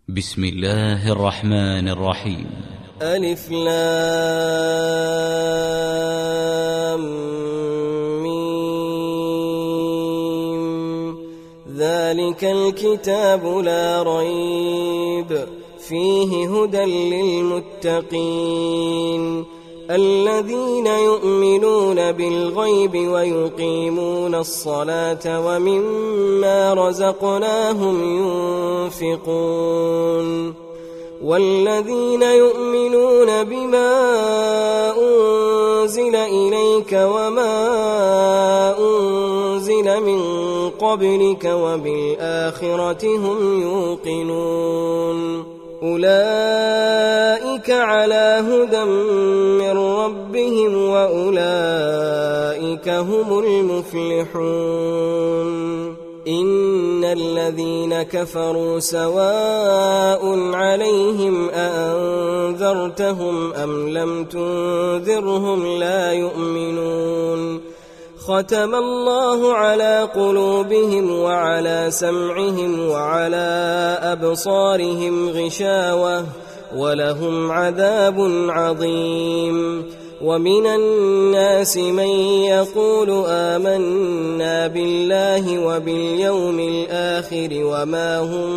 بسم الله الرحمن الرحيم. ألف لام ميم. ذلك الكتاب لا ريب فيه هدى للمتقين الذين يؤمنون بالغيب ويقيمون الصلاة ومما رزقناهم ينفقون والذين يؤمنون بما أنزل إليك وما أنزل من قبلك وبالآخرة هم يوقنون أولئك على هدى من ربهم وأولئك هم المفلحون إن الذين كفروا سواء عليهم أأنذرتهم أم لم تنذرهم لا يؤمنون ختم الله على قلوبهم وعلى سمعهم وعلى أبصارهم غشاوة ولهم عذاب عظيم ومن الناس من يقول آمنا بالله وباليوم الآخر وما هم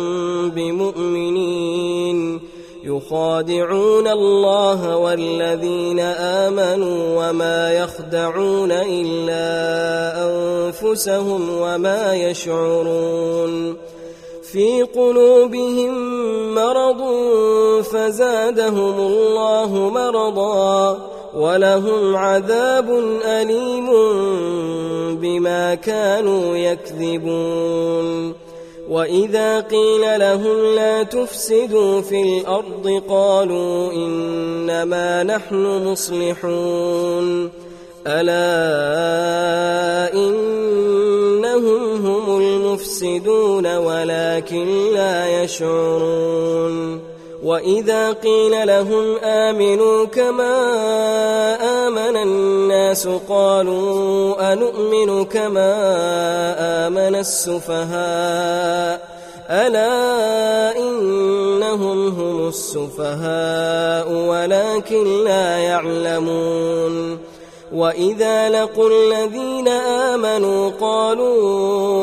بمؤمنين يخادعون الله والذين آمنوا وما يخدعون إلا أنفسهم وما يشعرون في قلوبهم مرض فزادهم الله مرضا ولهم عذاب أليم بما كانوا يكذبون وإذا قيل لهم لا تفسدوا في الأرض قالوا إنما نحن مصلحون ألا إنهم هم المفسدون ولكن لا يشعرون وإذا قيل لهم آمنوا كما آمن الناس قالوا أنؤمن كما آمن السفهاء ألا إنهم هم السفهاء ولكن لا يعلمون وإذا لقوا الذين آمنوا قالوا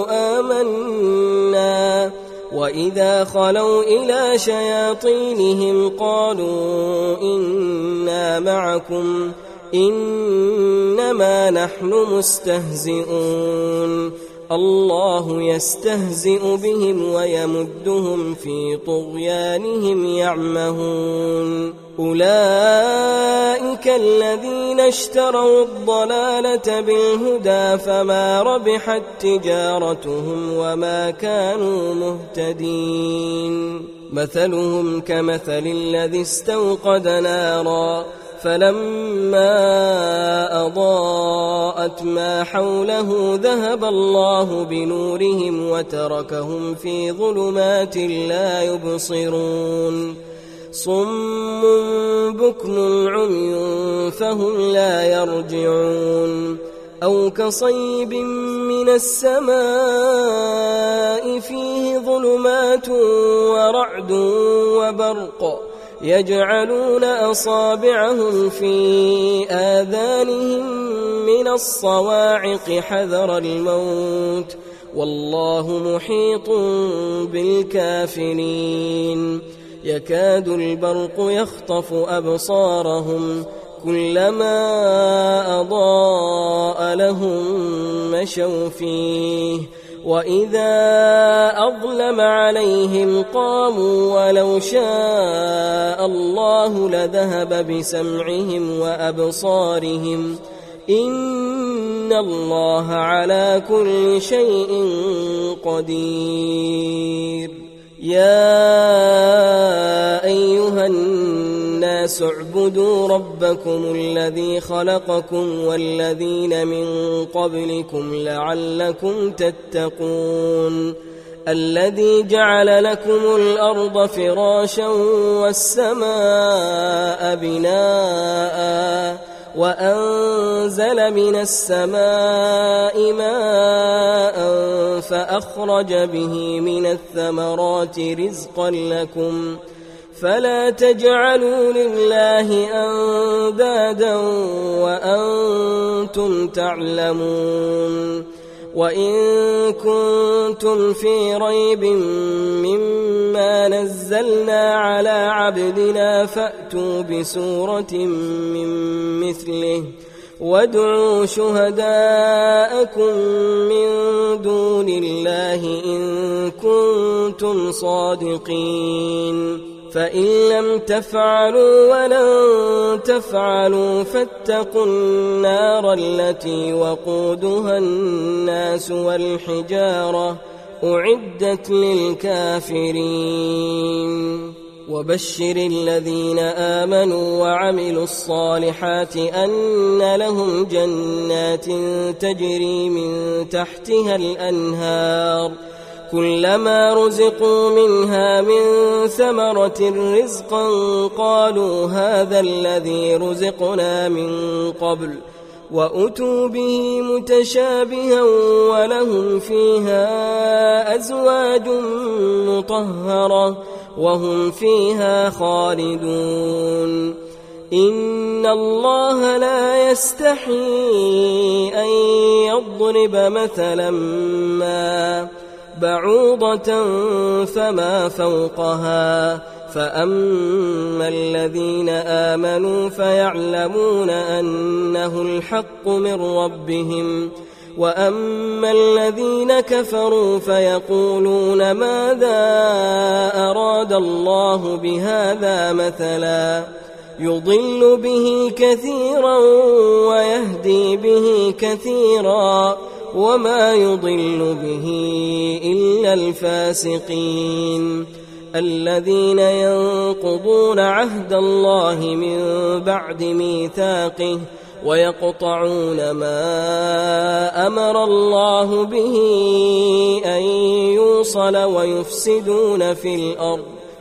آمنا وإذا خلوا إلى شياطينهم قالوا إنا معكم إنما نحن مستهزئون الله يستهزئ بهم ويمدهم في طغيانهم يعمهون أولئك الذين اشتروا الضلالة بالهدى فما ربحت تجارتهم وما كانوا مهتدين مثلهم كمثل الذي استوقد نارا فلما أضاءت ما حوله ذهب الله بنورهم وتركهم في ظلمات لا يبصرون صم بكم عمي فهم لا يرجعون أو كصيب من السماء فيه ظلمات ورعد وبرق يجعلون أصابعهم في آذانهم من الصواعق حذر الموت والله محيط بالكافرين يكاد البرق يخطف أبصارهم كلما أضاء لهم مشوا فيه وإذا أظلم عليهم قاموا ولو شاء الله لذهب بسمعهم وأبصارهم إن الله على كل شيء قدير يا أيها الناس اعبدوا ربكم الذي خلقكم والذين من قبلكم لعلكم تتقون الذي جعل لكم الأرض فراشا والسماء بناء وأنزل من السماء ماء فأخرج به من الثمرات رزقا لكم فلا تجعلوا لله أندادا وأنتم تعلمون وإن كنتم في ريب مما نزلنا على عبدنا فأتوا بسورة من مثله وادعوا شهداءكم من دون الله إن كنتم صادقين فإن لم تفعلوا ولن تفعلوا فاتقوا النار التي وقودها الناس والحجارة أعدت للكافرين وبشر الذين آمنوا وعملوا الصالحات أن لهم جنات تجري من تحتها الأنهار كلما رزقوا منها من ثمرة رزقا قالوا هذا الذي رزقنا من قبل وأتوا به متشابها ولهم فيها أزواج مطهرة وهم فيها خالدون إن الله لا يستحيي أن يضرب مثلا ما بعوضة فما فوقها فأما الذين آمنوا فيعلمون أنه الحق من ربهم وأما الذين كفروا فيقولون ماذا أراد الله بهذا مثلا يضل به كثيرا ويهدي به كثيرا وما يضل به إلا الفاسقين الذين ينقضون عهد الله من بعد ميثاقه ويقطعون ما أمر الله به أن يوصل ويفسدون في الأرض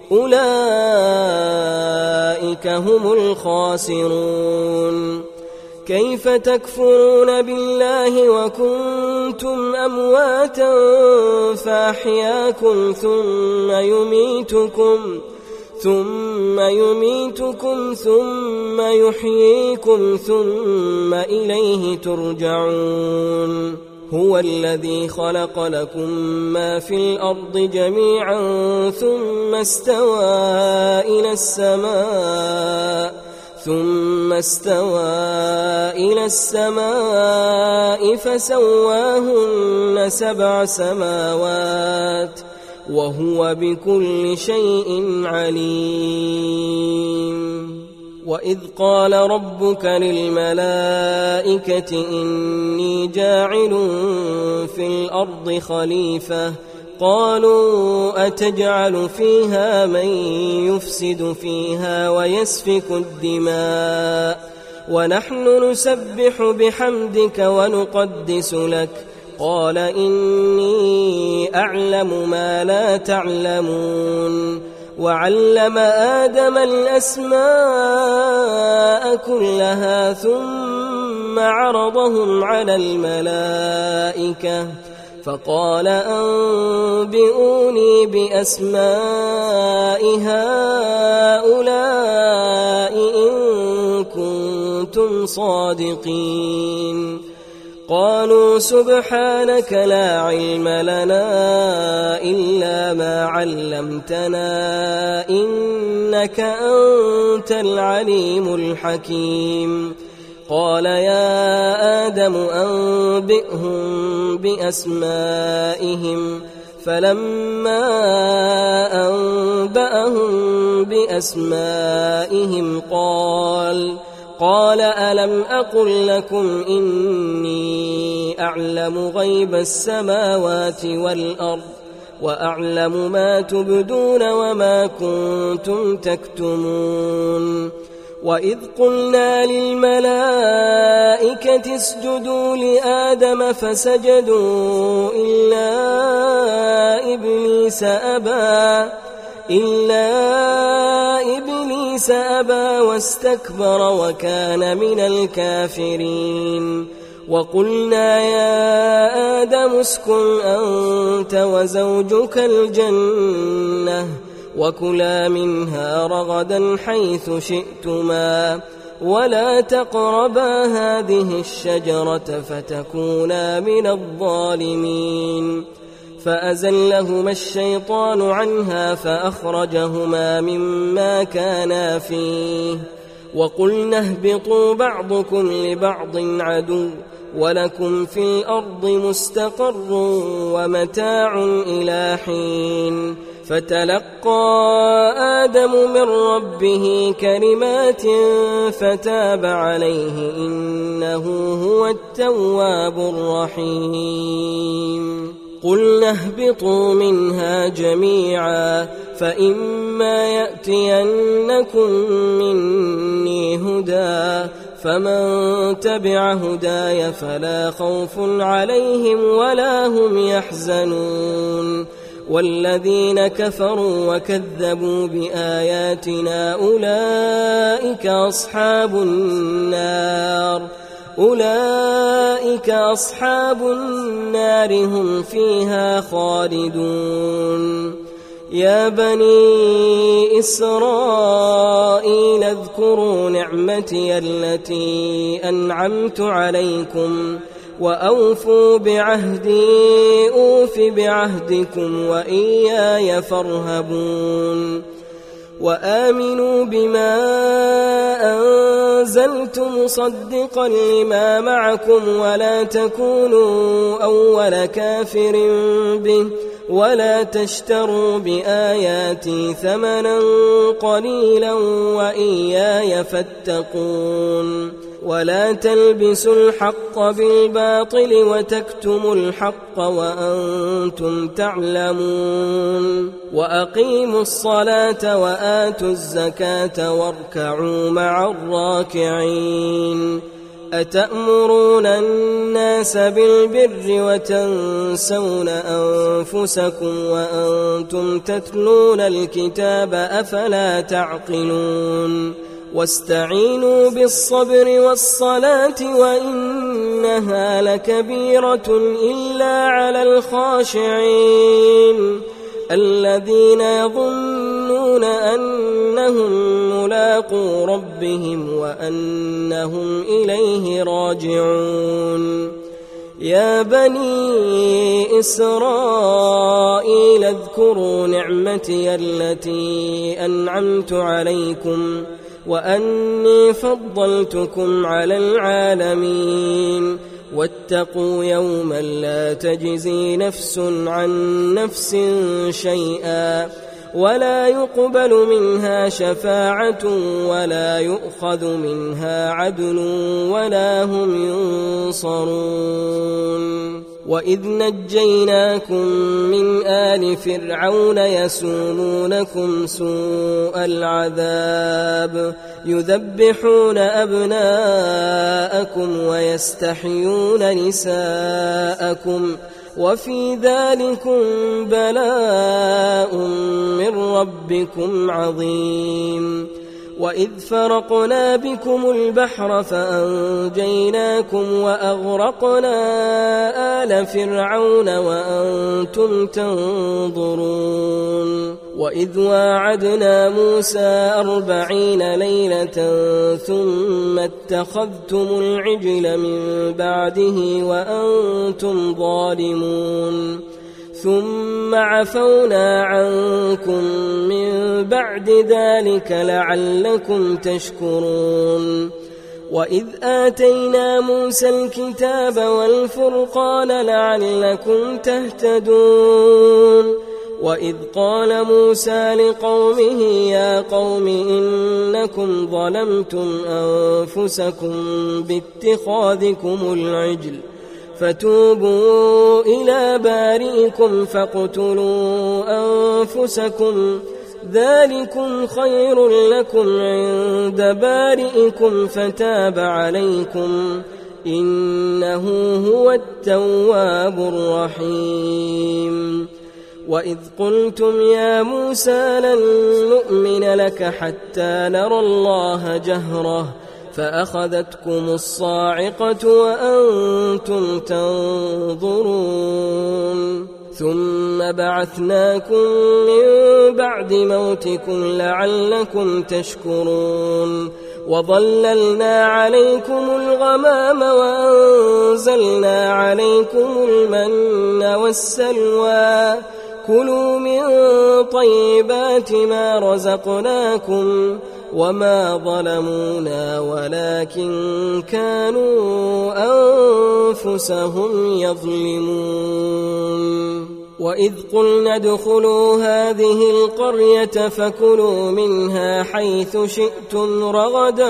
أولئك هم الخاسرون كيف تكفرون بالله وكنتم أمواتا فأحياكم ثم يميتكم ثم يحييكم ثم إليه ترجعون هو الذي خلق لكم ما في الأرض جميعا ثم استوى إلى السماء فسواهن 7 سماوات وهو بكل شيء عليم وإذ قال ربك للملائكة إني جاعل في الأرض خليفة قالوا أتجعل فيها من يفسد فيها ويسفك الدماء ونحن نسبح بحمدك ونقدس لك قال إني أعلم ما لا تعلمون وعلم آدم الأسماء كلها ثم عرضهم على الملائكة فقال أنبئوني بأسماء هؤلاء إن كنتم صادقين قالوا سبحانك لا علم لنا إلا ما علمتنا إنك أنت العليم الحكيم قال يا آدم أنبئهم بأسمائهم فلما أنبأهم بأسمائهم قال ألم أقل لكم إني أعلم غيب السماوات والأرض وأعلم ما تبدون وما كنتم تكتمون وإذ قلنا للملائكة اسجدوا لآدم فسجدوا إلا إبليس إبليس أبى واستكبر وكان من الكافرين وقلنا يا آدم اسكن أنت وزوجك الجنة وكلا منها رغدا حيث شئتما ولا تقربا هذه الشجرة فتكونا من الظالمين فأزلهما الشيطان عنها فأخرجهما مما كانا فيه وقلنا اهبطوا بعضكم لبعض عدو ولكم في الأرض مستقر ومتاع إلى حين فتلقى آدم من ربه كلمات فتاب عليه إنه هو التواب الرحيم قلنا اهبطوا منها جميعا فإما يأتينكم مني هدى فمن تبع هداي فلا خوف عليهم ولا هم يحزنون والذين كفروا وكذبوا بآياتنا أولئك أصحاب النار هم فيها خالدون يا بني إسرائيل اذكروا نعمتي التي أنعمت عليكم وأوفوا بعهدي أوف بعهدكم وإياي فارهبون وآمنوا بما أنزلت مصدقا لما معكم ولا تكونوا أول كافر به ولا تشتروا بآياتي ثمنا قليلا وإياي فاتقون ولا تلبسوا الحق بالباطل وتكتموا الحق وأنتم تعلمون وأقيموا الصلاة وآتوا الزكاة واركعوا مع الراكعين أتأمرون الناس بالبر وتنسون أنفسكم وأنتم تتلون الكتاب أفلا تعقلون واستعينوا بالصبر والصلاة وإنها لكبيرة إلا على الخاشعين الذين يظنون أنهم ملاقو ربهم وأنهم إليه راجعون يا بني إسرائيل اذكروا نعمتي التي أنعمت عليكم وأني فضلتكم على العالمين واتقوا يوما لا تجزي نفس عن نفس شيئا ولا يقبل منها شفاعة ولا يؤخذ منها عدل ولا هم ينصرون وإذ نجيناكم من آل فرعون يسومونكم سوء العذاب يذبحون أبناءكم ويستحيون نساءكم وفي ذلكم بلاء من ربكم عظيم وإذ فرقنا بكم البحر فأنجيناكم وأغرقنا آل فرعون وأنتم تنظرون وإذ واعدنا موسى 40 ليلة ثم اتخذتم العجل من بعده وأنتم ظالمون ثم عفونا عنكم من بعد ذلك لعلكم تشكرون وإذ آتينا موسى الكتاب والفرقان لعلكم تهتدون وإذ قال موسى لقومه يا قوم إنكم ظلمتم أنفسكم باتخاذكم العجل فتوبوا إلى بارئكم فاقتلوا أنفسكم ذلكم خير لكم عند بارئكم فتاب عليكم إنه هو التواب الرحيم وإذ قلتم يا موسى لن نؤمن لك حتى نرى الله جهرة فأخذتكم الصاعقة وأنتم تنظرون ثم بعثناكم من بعد موتكم لعلكم تشكرون وظللنا عليكم الغمام وأنزلنا عليكم المن والسلوى كلوا من طيبات ما رزقناكم وما ظلمونا ولكن كانوا أنفسهم يظلمون وإذ قلنا ادخلوا هذه القرية فكلوا منها حيث شئتم رغدا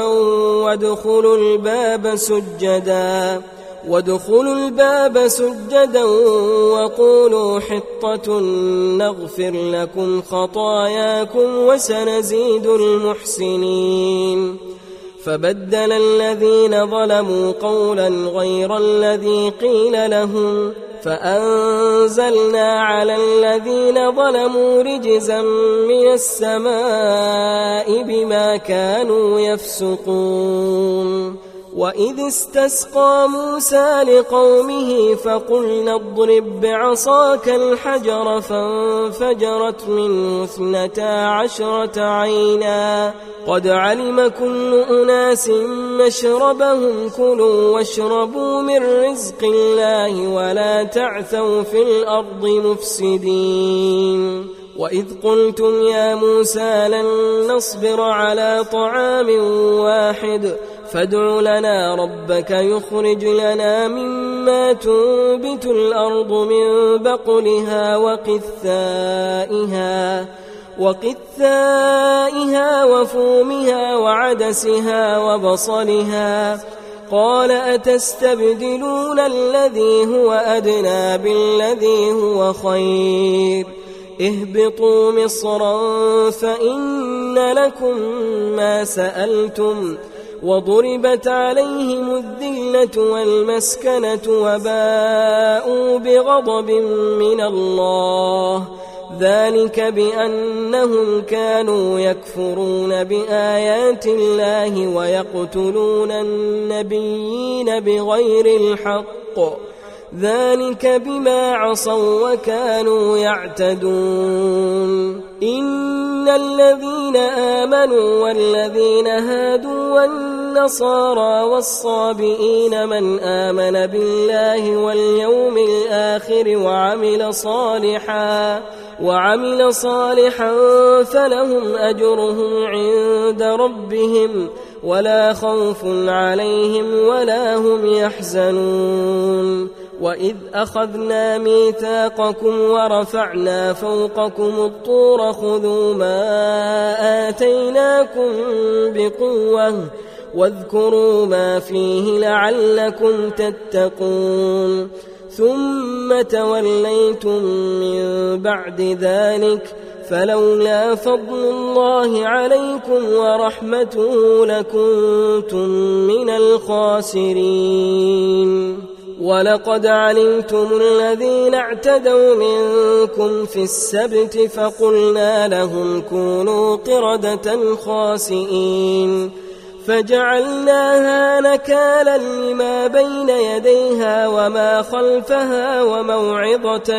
وادخلوا الباب سجدا وقولوا حطة نغفر لكم خطاياكم وسنزيد المحسنين فبدل الذين ظلموا قولا غير الذي قيل لهم فأنزلنا على الذين ظلموا رجزا من السماء بما كانوا يفسقون وإذ استسقى موسى لقومه فقلنا اضرب بعصاك الحجر فانفجرت منه 12 عينا قد علم كل أناس مشربهم كلوا واشربوا من رزق الله ولا تعثوا في الأرض مفسدين وإذ قلتم يا موسى لن نصبر على طعام واحد فادع لنا ربك يخرج لنا مما تنبت الأرض من بقلها وقثائها وفومها وعدسها وبصلها قال أتستبدلون الذي هو أدنى بالذي هو خير اهبطوا مصرا فإن لكم ما سألتم وضربت عليهم الذلة والمسكنة وباءوا بغضب من الله ذلك بأنهم كانوا يكفرون بآيات الله ويقتلون النبيين بغير الحق ذلك بما عصوا وكانوا يعتدون إن الذين آمنوا والذين هادوا والنصارى والصابئين من آمن بالله واليوم الآخر وعمل صالحا فلهم أجرهم عند ربهم ولا خوف عليهم ولا هم يحزنون وإذ أخذنا ميثاقكم ورفعنا فوقكم الطور خذوا ما آتيناكم بقوة واذكروا ما فيه لعلكم تتقون ثم توليتم من بعد ذلك فلولا فضل الله عليكم ورحمته لكنتم من الخاسرين ولقد علمتم الذين اعتدوا منكم في السبت فقلنا لهم كونوا قردة خاسئين فجعلناها نكالا لما بين يديها وما خلفها وموعظة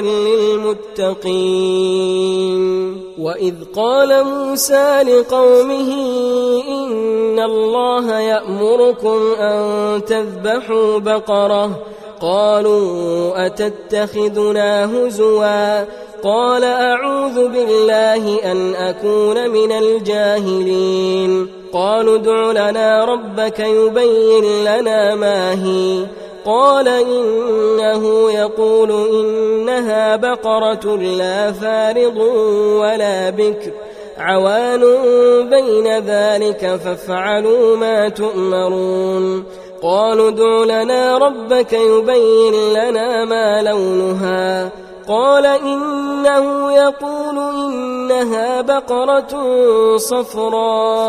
للمتقين وإذ قال موسى لقومه إن الله يأمركم أن تذبحوا بقرة قالوا أتتخذنا هزوا قال أعوذ بالله أن أكون من الجاهلين قالوا ادع لنا ربك يبين لنا ما هي قال إنه يقول إنها بقرة لا فارض ولا بكر عوان بين ذلك فافعلوا ما تؤمرون قالوا ادع لنا ربك يبين لنا ما لونها قال إنه يقول إنها بقرة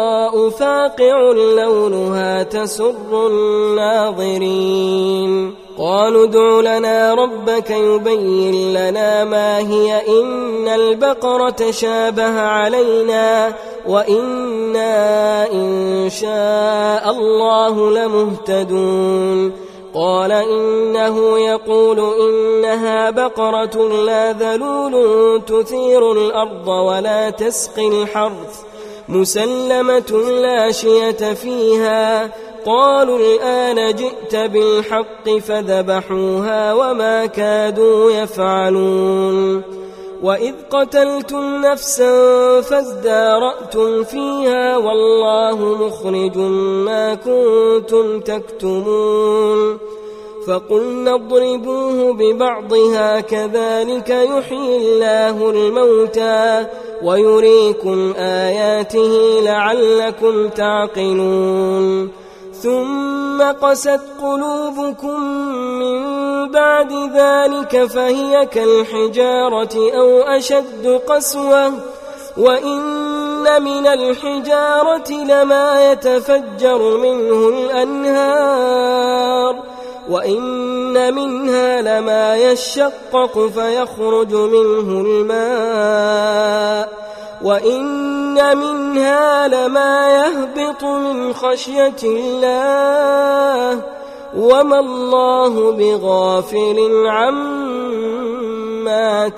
صفراء فاقع لونها تسر الناظرين قالوا ادع لنا ربك يبين لنا ما هي إن البقرة شابه علينا وإنا إن شاء الله لمهتدون قال إنه يقول إنها بقرة لا ذلول تثير الأرض ولا تسقي الحرث مسلمة لا شية فيها قالوا الآن جئت بالحق فذبحوها وما كادوا يفعلون وإذ قتلتم نفسا فادارأتم فيها والله مخرج ما كنتم تكتمون فقلنا اضربوه ببعضها كذلك يحيي الله الموتى ويريكم آياته لعلكم تعقلون ثم قست قلوبكم من بعد ذلك فهي كالحجارة أو أشد قسوة وإن من الحجارة لما يتفجر منه الأنهار وإن منها لما يشقق فيخرج منه الماء وإن منها لما يهبط من خشية الله وما الله بغافل عما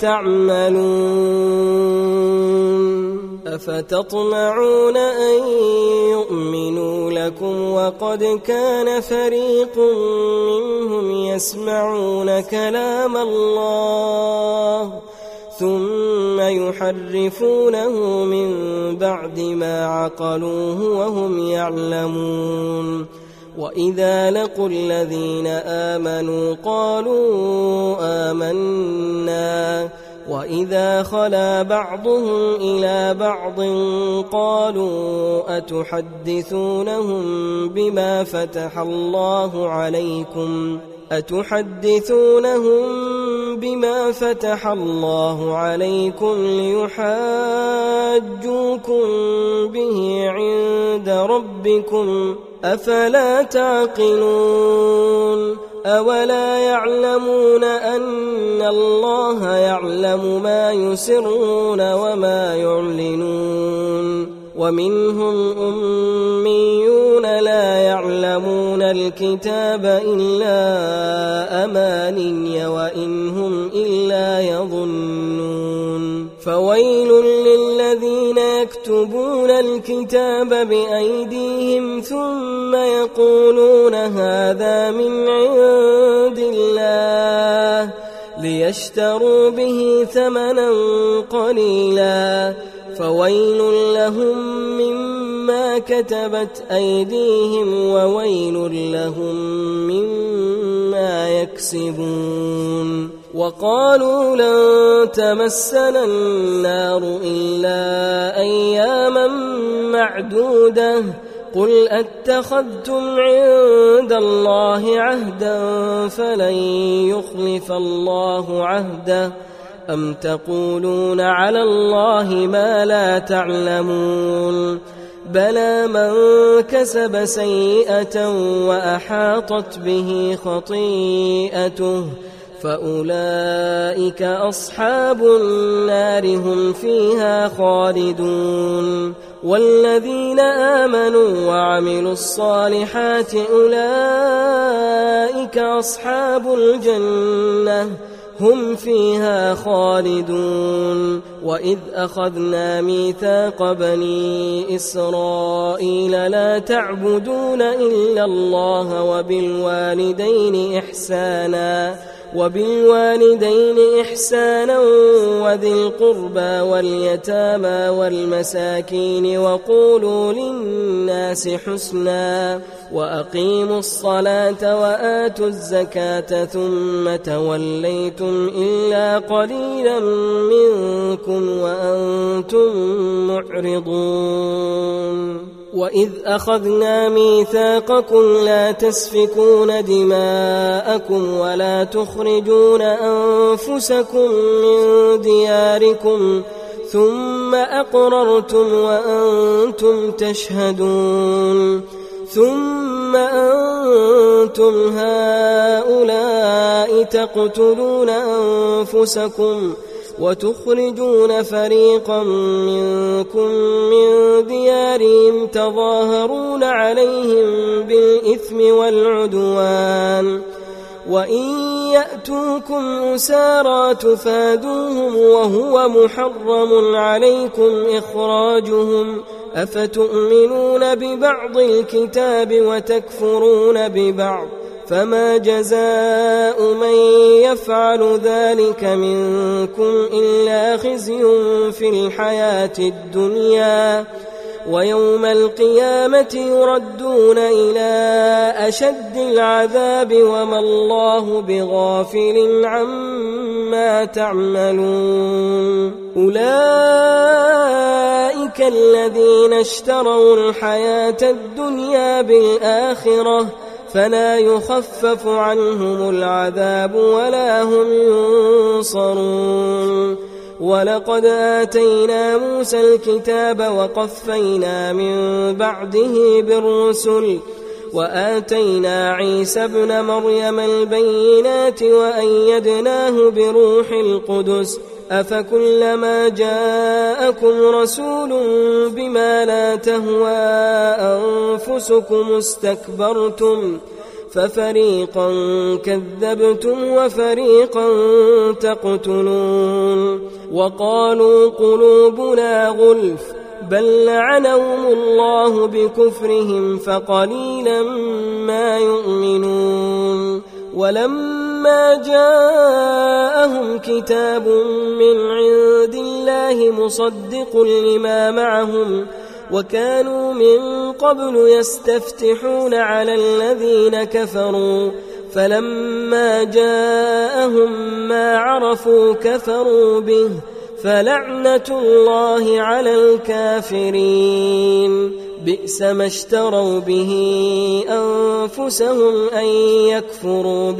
تعملون أفتطمعون أن يؤمنوا لكم وقد كان فريق منهم يسمعون كلام الله ثم يحرفونه من بعد ما عقلوه وهم يعلمون وإذا لقوا الذين آمنوا قالوا آمنا وإذا خلا بعضهم إلى بعض قالوا أتحدثونهم بما فتح الله عليكم ليحاجوكم به عند ربكم أفلا تعقلون أولا يعلمون أن الله يعلم ما يسرون وما يعلنون ومنهم أميون لا يعلمون الكتاب إلا أماني وإن هم إلا يظنون فويل للذين يكتبون الكتاب بأيديهم ثم يقولون هذا من عند الله ليشتروا به ثمنا قليلا فويل لهم مما كتبت أيديهم وويل لهم مما يكسبون وقالوا لن تمسنا النار إلا أياما معدودة قل أتخذتم عند الله عهدا فلن يخلف الله عهده أم تقولون على الله ما لا تعلمون بلى من كسب سيئة وأحاطت به خطيئته فأولئك أصحاب النار هم فيها خالدون والذين آمنوا وعملوا الصالحات أولئك أصحاب الجنة هم فيها خالدون وإذ أخذنا ميثاق بني إسرائيل لا تعبدون إلا الله وبالوالدين إحسانا وذي القربى واليتامى والمساكين وقولوا للناس حسنا وأقيموا الصلاة وآتوا الزكاة ثم توليتم إلا قليلا منكم وأنتم معرضون وإذ أخذنا ميثاقكم لا تسفكون دماءكم ولا تخرجون أنفسكم من دياركم ثم أقررتم وأنتم تشهدون ثم ثم أنتم هؤلاء تقتلون أنفسكم وتخرجون فريقا منكم من ديارهم تظاهرون عليهم بالإثم والعدوان وإن يأتوكم أسارى تفادوهم وهو محرم عليكم إخراجهم أفتؤمنون ببعض الكتاب وتكفرون ببعض فما جزاء من يفعل ذلك منكم إلا خزي في الحياة الدنيا ويوم القيامة يردون إلى أشد العذاب وما الله بغافل عما تعملون أولئك الذين اشتروا الحياة الدنيا بالآخرة فلا يخفف عنهم العذاب ولا هم ينصرون ولقد آتينا موسى الكتاب وقفينا من بعده بالرسل وآتينا عيسى ابن مريم البينات وأيدناه بروح القدس أفكلما جاءكم رسول بما لا تهوى أنفسكم استكبرتم ففريقا كذبتم وفريقا تقتلون وقالوا قلوبنا غلف بل لعنهم الله بكفرهم فقليلا ما يؤمنون ولما جاءهم كتاب من عند الله مصدق لما معهم وكانوا من قبل يستفتحون على الذين كفروا فلما جاءهم ما عرفوا كفروا به فلعنة الله على الكافرين بئس ما اشتروا به أنفسهم أن يكفروا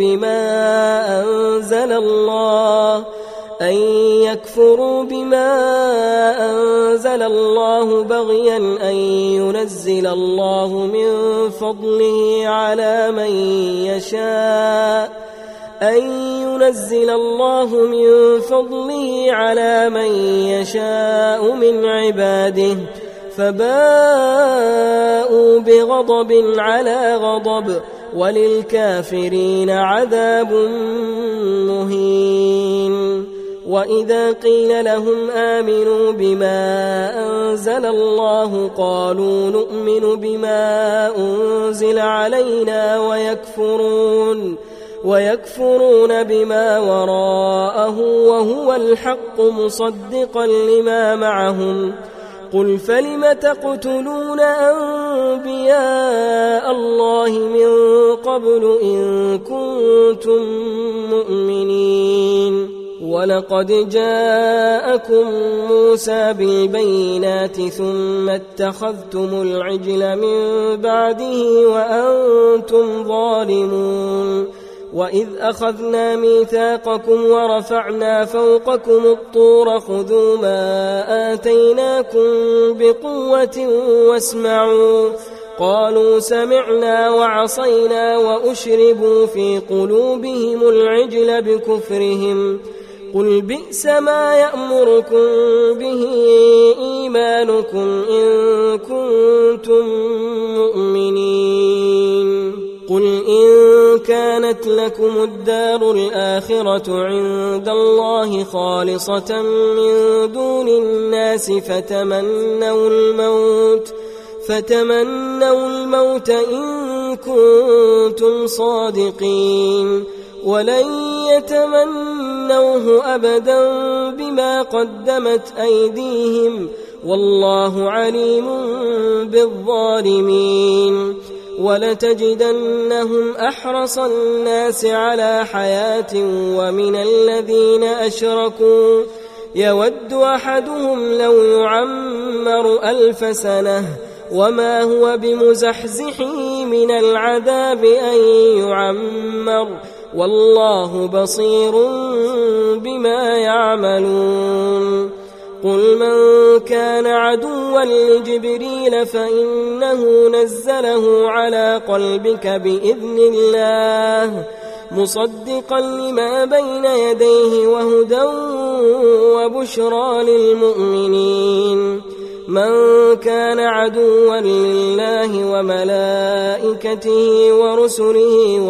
بما أنزل الله بغيا أن ينزل الله من فضله على من يشاء من عباده فباءوا بغضب على غضب وللكافرين عذاب مهين وإذا قيل لهم آمنوا بما أنزل الله قالوا نؤمن بما أنزل علينا ويكفرون بما وراءه وهو الحق مصدقا لما معهم قل فلم تقتلون أنبياء الله من قبل إن كنتم مؤمنين ولقد جاءكم موسى بالبينات ثم اتخذتم العجل من بعده وأنتم ظالمون وإذ أخذنا ميثاقكم ورفعنا فوقكم الطور خذوا ما آتيناكم بقوة واسمعوا قالوا سمعنا وعصينا وأشربوا في قلوبهم العجل بكفرهم قل بئس ما يأمركم به إيمانكم إن كنتم مؤمنين قل إن كانت لكم الدار الآخرة عند الله خالصة من دون الناس فتمنوا الموت إن كنتم صادقين ولن يتمنوه أبدا بما قدمت أيديهم والله عليم بالظالمين ولتجدنهم أحرص الناس على حياة ومن الذين أشركوا يود أحدهم لو يعمر 1000 سنة وما هو بمزحزحه من العذاب أن يعمر والله بصير بما يعملون قل من كان عدوا لجبريل فإنه نزله على قلبك بإذن الله مصدقا لما بين يديه وهدى وبشرى للمؤمنين من كان عدوا لله وملائكته ورسله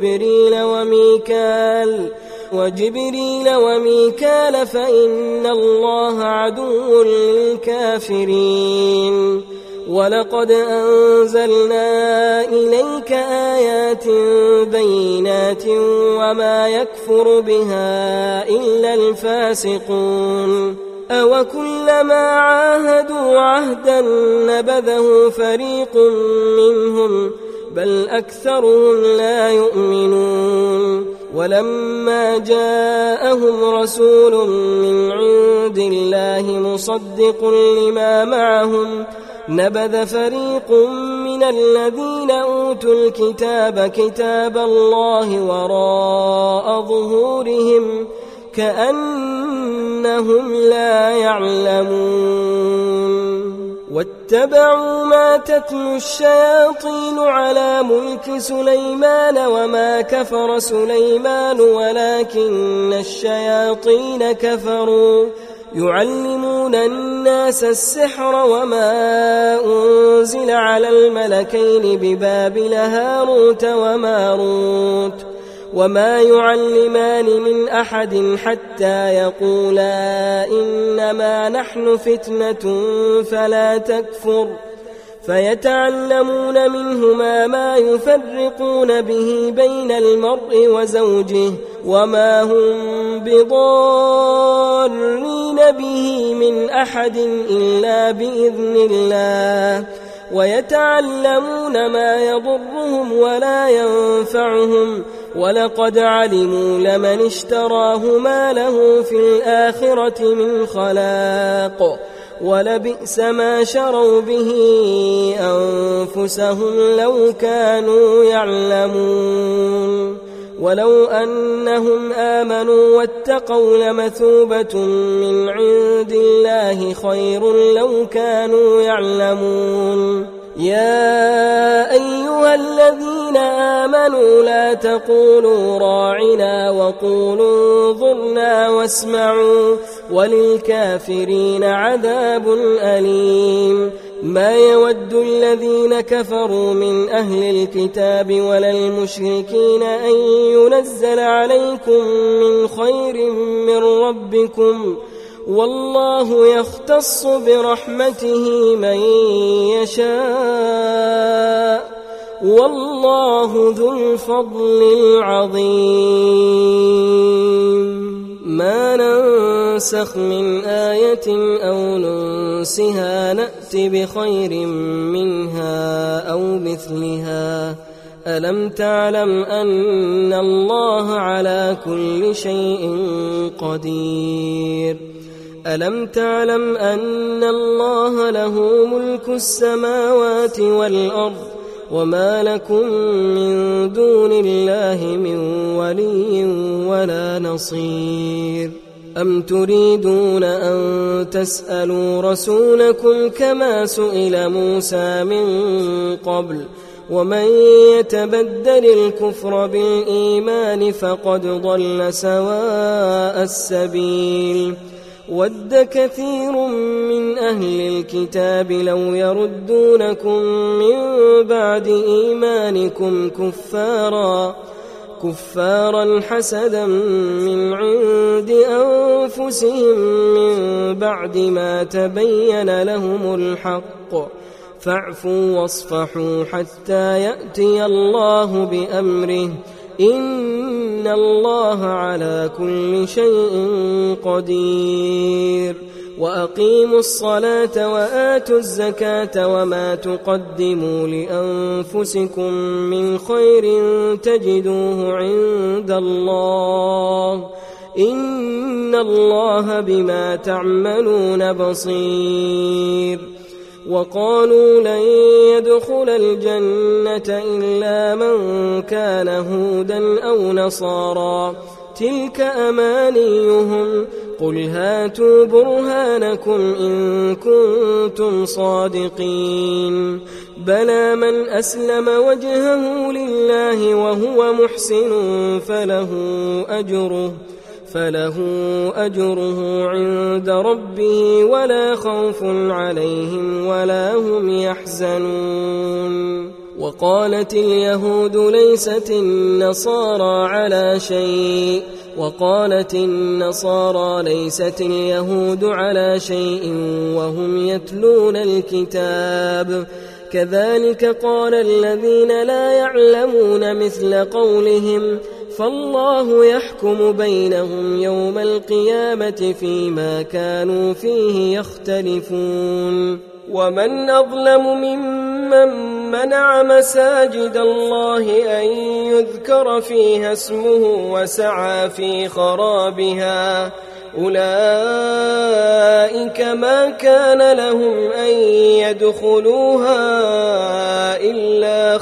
وجبريل وميكال فإن الله عدو للكافرين ولقد أنزلنا إليك آيات بينات وما يكفر بها إلا الفاسقون أوكلما عاهدوا عهدا نبذه فريق منهم بل أكثرهم لا يؤمنون ولما جاءهم رسول من عند الله مصدق لما معهم نبذ فريق من الذين أوتوا الكتاب كتاب الله وراء ظهورهم كأنهم لا يعلمون واتبعوا ما تتلو الشياطين على ملك سليمان وما كفر سليمان ولكن الشياطين كفروا يعلمون الناس السحر وما أنزل على الملكين ببابل هاروت وماروت وما يعلمان من أحد حتى يقولا إنما نحن فتنة فلا تكفر فيتعلمون منهما ما يفرقون به بين المرء وزوجه وما هم بضارين به من أحد إلا بإذن الله ويتعلمون ما يضرهم ولا ينفعهم ولقد علموا لمن اشتراه ما له في الآخرة من خلاق ولبئس ما شروا به أنفسهم لو كانوا يعلمون ولو أنهم آمنوا واتقوا لمثوبة من عند الله خير لو كانوا يعلمون يا أيها الذين آمنوا لا تقولوا راعنا وقولوا انظرنا واسمعوا وللكافرين عذاب أليم ما يود الذين كفروا من أهل الكتاب ولا المشركين أن ينزل عليكم من خير من ربكم والله يختص برحمته من يشاء والله ذو الفضل العظيم ما ننسخ من آية أو ننسها نأت بخير منها أو مثلها ألم تعلم أن الله على كل شيء قدير ألم تعلم أن الله له ملك السماوات والأرض وما لكم من دون الله من ولي ولا نصير أم تريدون أن تسألوا رسولكم كما سئل موسى من قبل ومن يتبدل الكفر بالإيمان فقد ضل سواء السبيل ود كثير من أهل الكتاب لو يردونكم من بعد إيمانكم كفارا حسدا من عند أنفسهم من بعد ما تبين لهم الحق فاعفوا واصفحوا حتى يأتي الله بأمره إن الله على كل شيء قدير وأقيموا الصلاة وآتوا الزكاة وما تقدموا لأنفسكم من خير تجدوه عند الله إن الله بما تعملون بصير وقالوا لن يدخل الجنة إلا من كان هودا أو نصارى تلك أمانيهم قل هاتوا برهانكم إن كنتم صادقين بلى من أسلم وجهه لله وهو محسن فله أجره عند ربه ولا خوف عليهم ولا هم يحزنون وقالت اليهود ليست النصارى على شيء وقالت النصارى ليست اليهود على شيء وهم يتلون الكتاب كذلك قال الذين لا يعلمون مثل قولهم فالله يحكم بينهم يوم القيامة فيما كانوا فيه يختلفون ومن أظلم ممن منع مساجد الله أن يذكر فيها اسمه وسعى في خرابها أولئك ما كان لهم أن يدخلوها إلا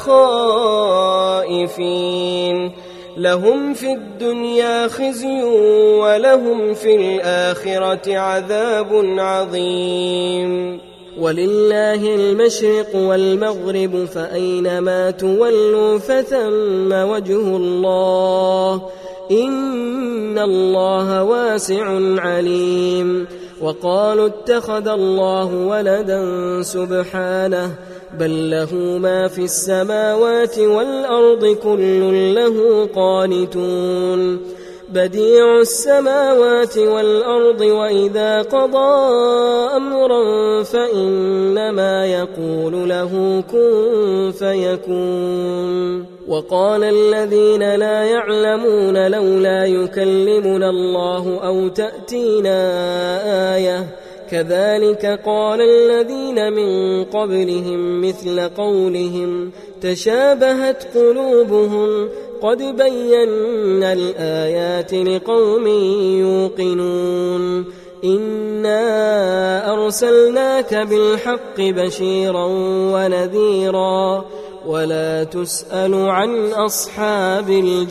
خائفين لهم في الدنيا خزي ولهم في الآخرة عذاب عظيم ولله المشرق والمغرب فأينما تولوا فثم وجه الله إن الله واسع عليم وقالوا اتخذ الله ولدا سبحانه بل له ما في السماوات والأرض كل له قانتون بديع السماوات والأرض وإذا قضى أمرا فإنما يقول له كن فيكون وقال الذين لا يعلمون لولا يكلمنا الله أو تأتينا آية كذلك قال الذين من قبلهم مثل قولهم تشابهت قلوبهم قد بينا الآيات لقوم يوقنون إنا أرسلناك بالحق بشيرا ونذيرا ولا تسأل عن أصحاب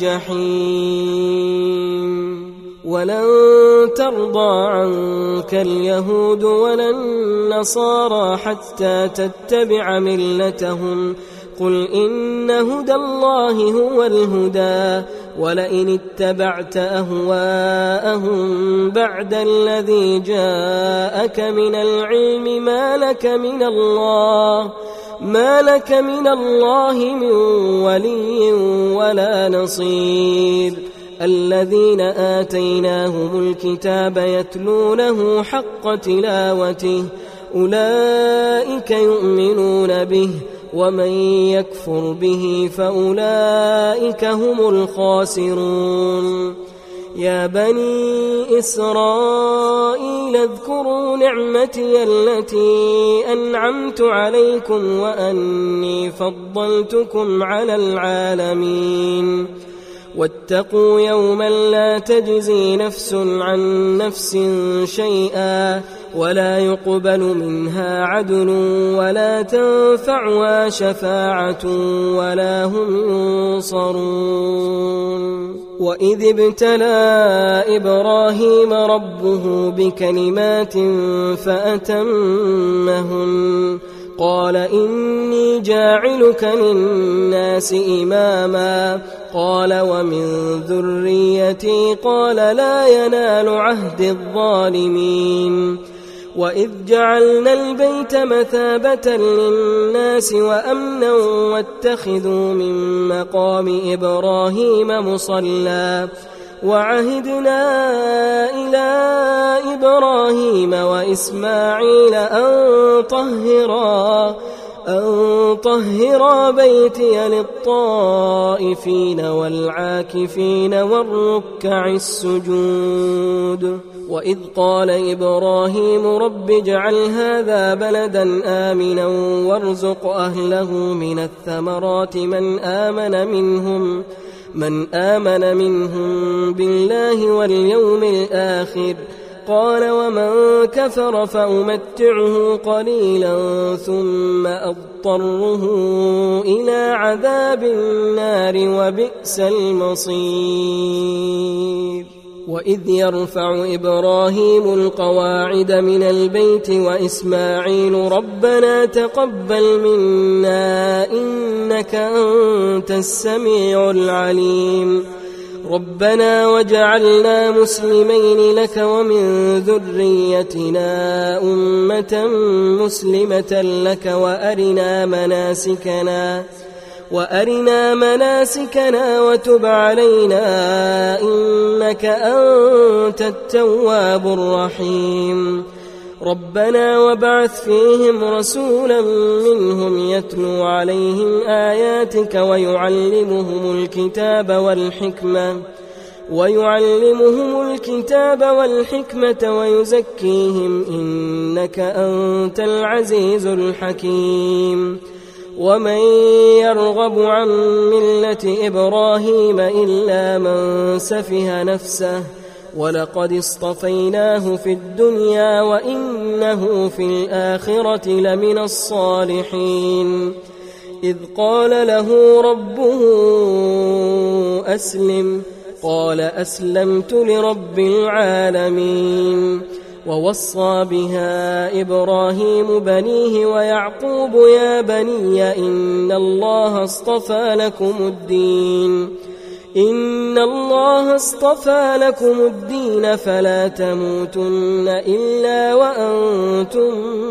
الجحيم ولن ترضى عنك اليهود ولا النصارى حتى تتبع ملتهم قل إن هدى الله هو الهدى ولئن اتبعت أهواءهم بعد الذي جاءك من العلم ما لك من الله من ولي ولا نصير الذين آتيناهم الكتاب يتلونه حق تلاوته أولئك يؤمنون به ومن يكفر به فأولئك هم الخاسرون يا بني إسرائيل اذكروا نعمتي التي أنعمت عليكم وأني فضلتكم على العالمين واتقوا يوما لا تجزي نفس عن نفس شيئا ولا يقبل منها عدل ولا تنفعها شفاعة ولا هم ينصرون وإذ ابتلى إبراهيم ربه بكلمات فأتمهن قال إني جاعلك للناس إماما قال ومن ذريتي قال لا ينال عهد الظالمين وإذ جعلنا البيت مثابة للناس وأمنا واتخذوا من مقام إبراهيم مصلى وعهدنا إلى إبراهيم وإسماعيل أن طهرا بيتي للطائفين والعاكفين والركع السجود وإذ قال إبراهيم رب اجعل هذا بلدا آمنا وارزق أهله من الثمرات من آمن منهم بالله واليوم الآخر قال ومن كفر فأمتعه قليلا ثم أضطره إلى عذاب النار وبئس المصير وإذ يرفع إبراهيم القواعد من البيت وإسماعيل ربنا تقبل منا إنك أنت السميع العليم ربنا وجعلنا مسلمين لك ومن ذريتنا أمة مسلمة لك وأرنا مناسكنا وتب علينا إنك أنت التواب الرحيم ربنا وابعث فيهم رسولا منهم يتلو عليهم آياتك ويعلمهم الكتاب والحكمة ويزكيهم إنك أنت العزيز الحكيم ومن يرغب عن ملة إبراهيم إلا من سفه نفسه ولقد اصطفيناه في الدنيا وإنه في الآخرة لمن الصالحين إذ قال له ربه أسلم قال أسلمت لرب العالمين ووصى بها إبراهيم بنيه ويعقوب يا بني إن الله اصطفى لكم الدين فلا تموتن إلا وأنتم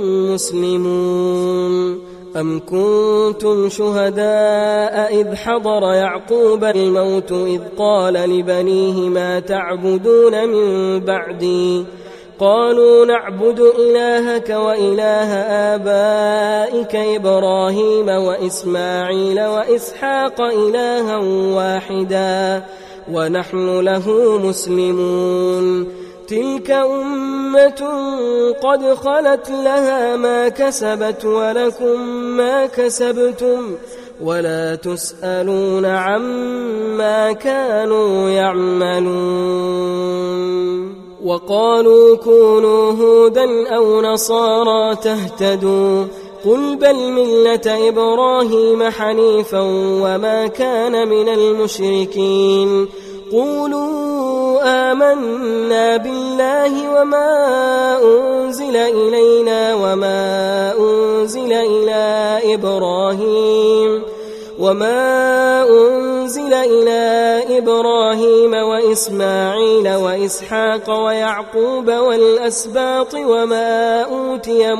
مسلمون أم كنتم شهداء إذ حضر يعقوب الموت إذ قال لبنيه ما تعبدون من بعدي قالوا نعبد إلهك وإله آبائك إبراهيم وإسماعيل وإسحاق إلها واحدا ونحن له مسلمون تلك أمة قد خلت لها ما كسبت ولكم ما كسبتم ولا تسألون عما كانوا يعملون وقالوا كونوا هودا أو نصارى تهتدوا قل بل ملة إبراهيم حنيفا وما كان من المشركين قولوا آمنا بالله وما أنزل إلينا وما أنزل إلى إبراهيم وإسماعيل وإسحاق ويعقوب والأسباط وما أوتي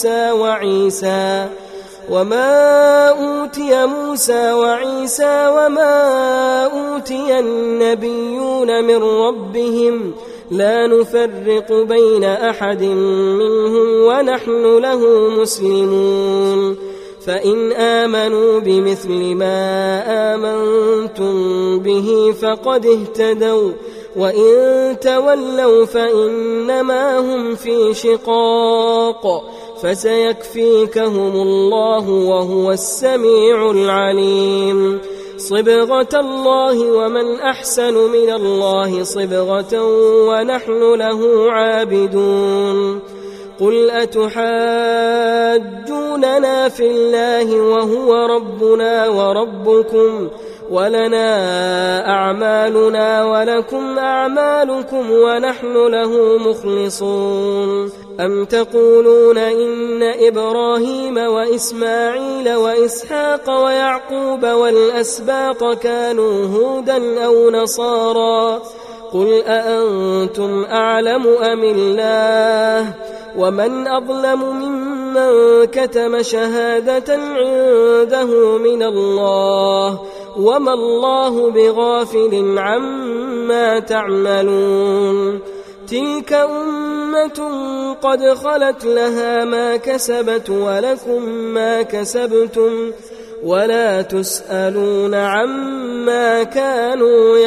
موسى وعيسى وما أوتي النبيون من ربهم لا نفرق بين أحد منهم ونحن له مسلمون فإن آمنوا بمثل ما آمنتم به فقد اهتدوا وإن تولوا فإنما هم في شقاق فسيكفيكهم الله وهو السميع العليم صبغة الله ومن أحسن من الله صبغة ونحن له عابدون قل أتحاجوننا في الله وهو ربنا وربكم ولنا أعمالنا ولكم أعمالكم ونحن له مخلصون أم تقولون إن إبراهيم وإسماعيل وإسحاق ويعقوب والأسباط كانوا هودا أو نصارى قل أأنتم أعلم أم الله ومن أظلم ممن كتم شهادة عنده من الله وما الله بغافل عما تعملون تلك أمة قد خلت لها ما كسبت ولكم ما كسبتم ولا تسألون عما كانوا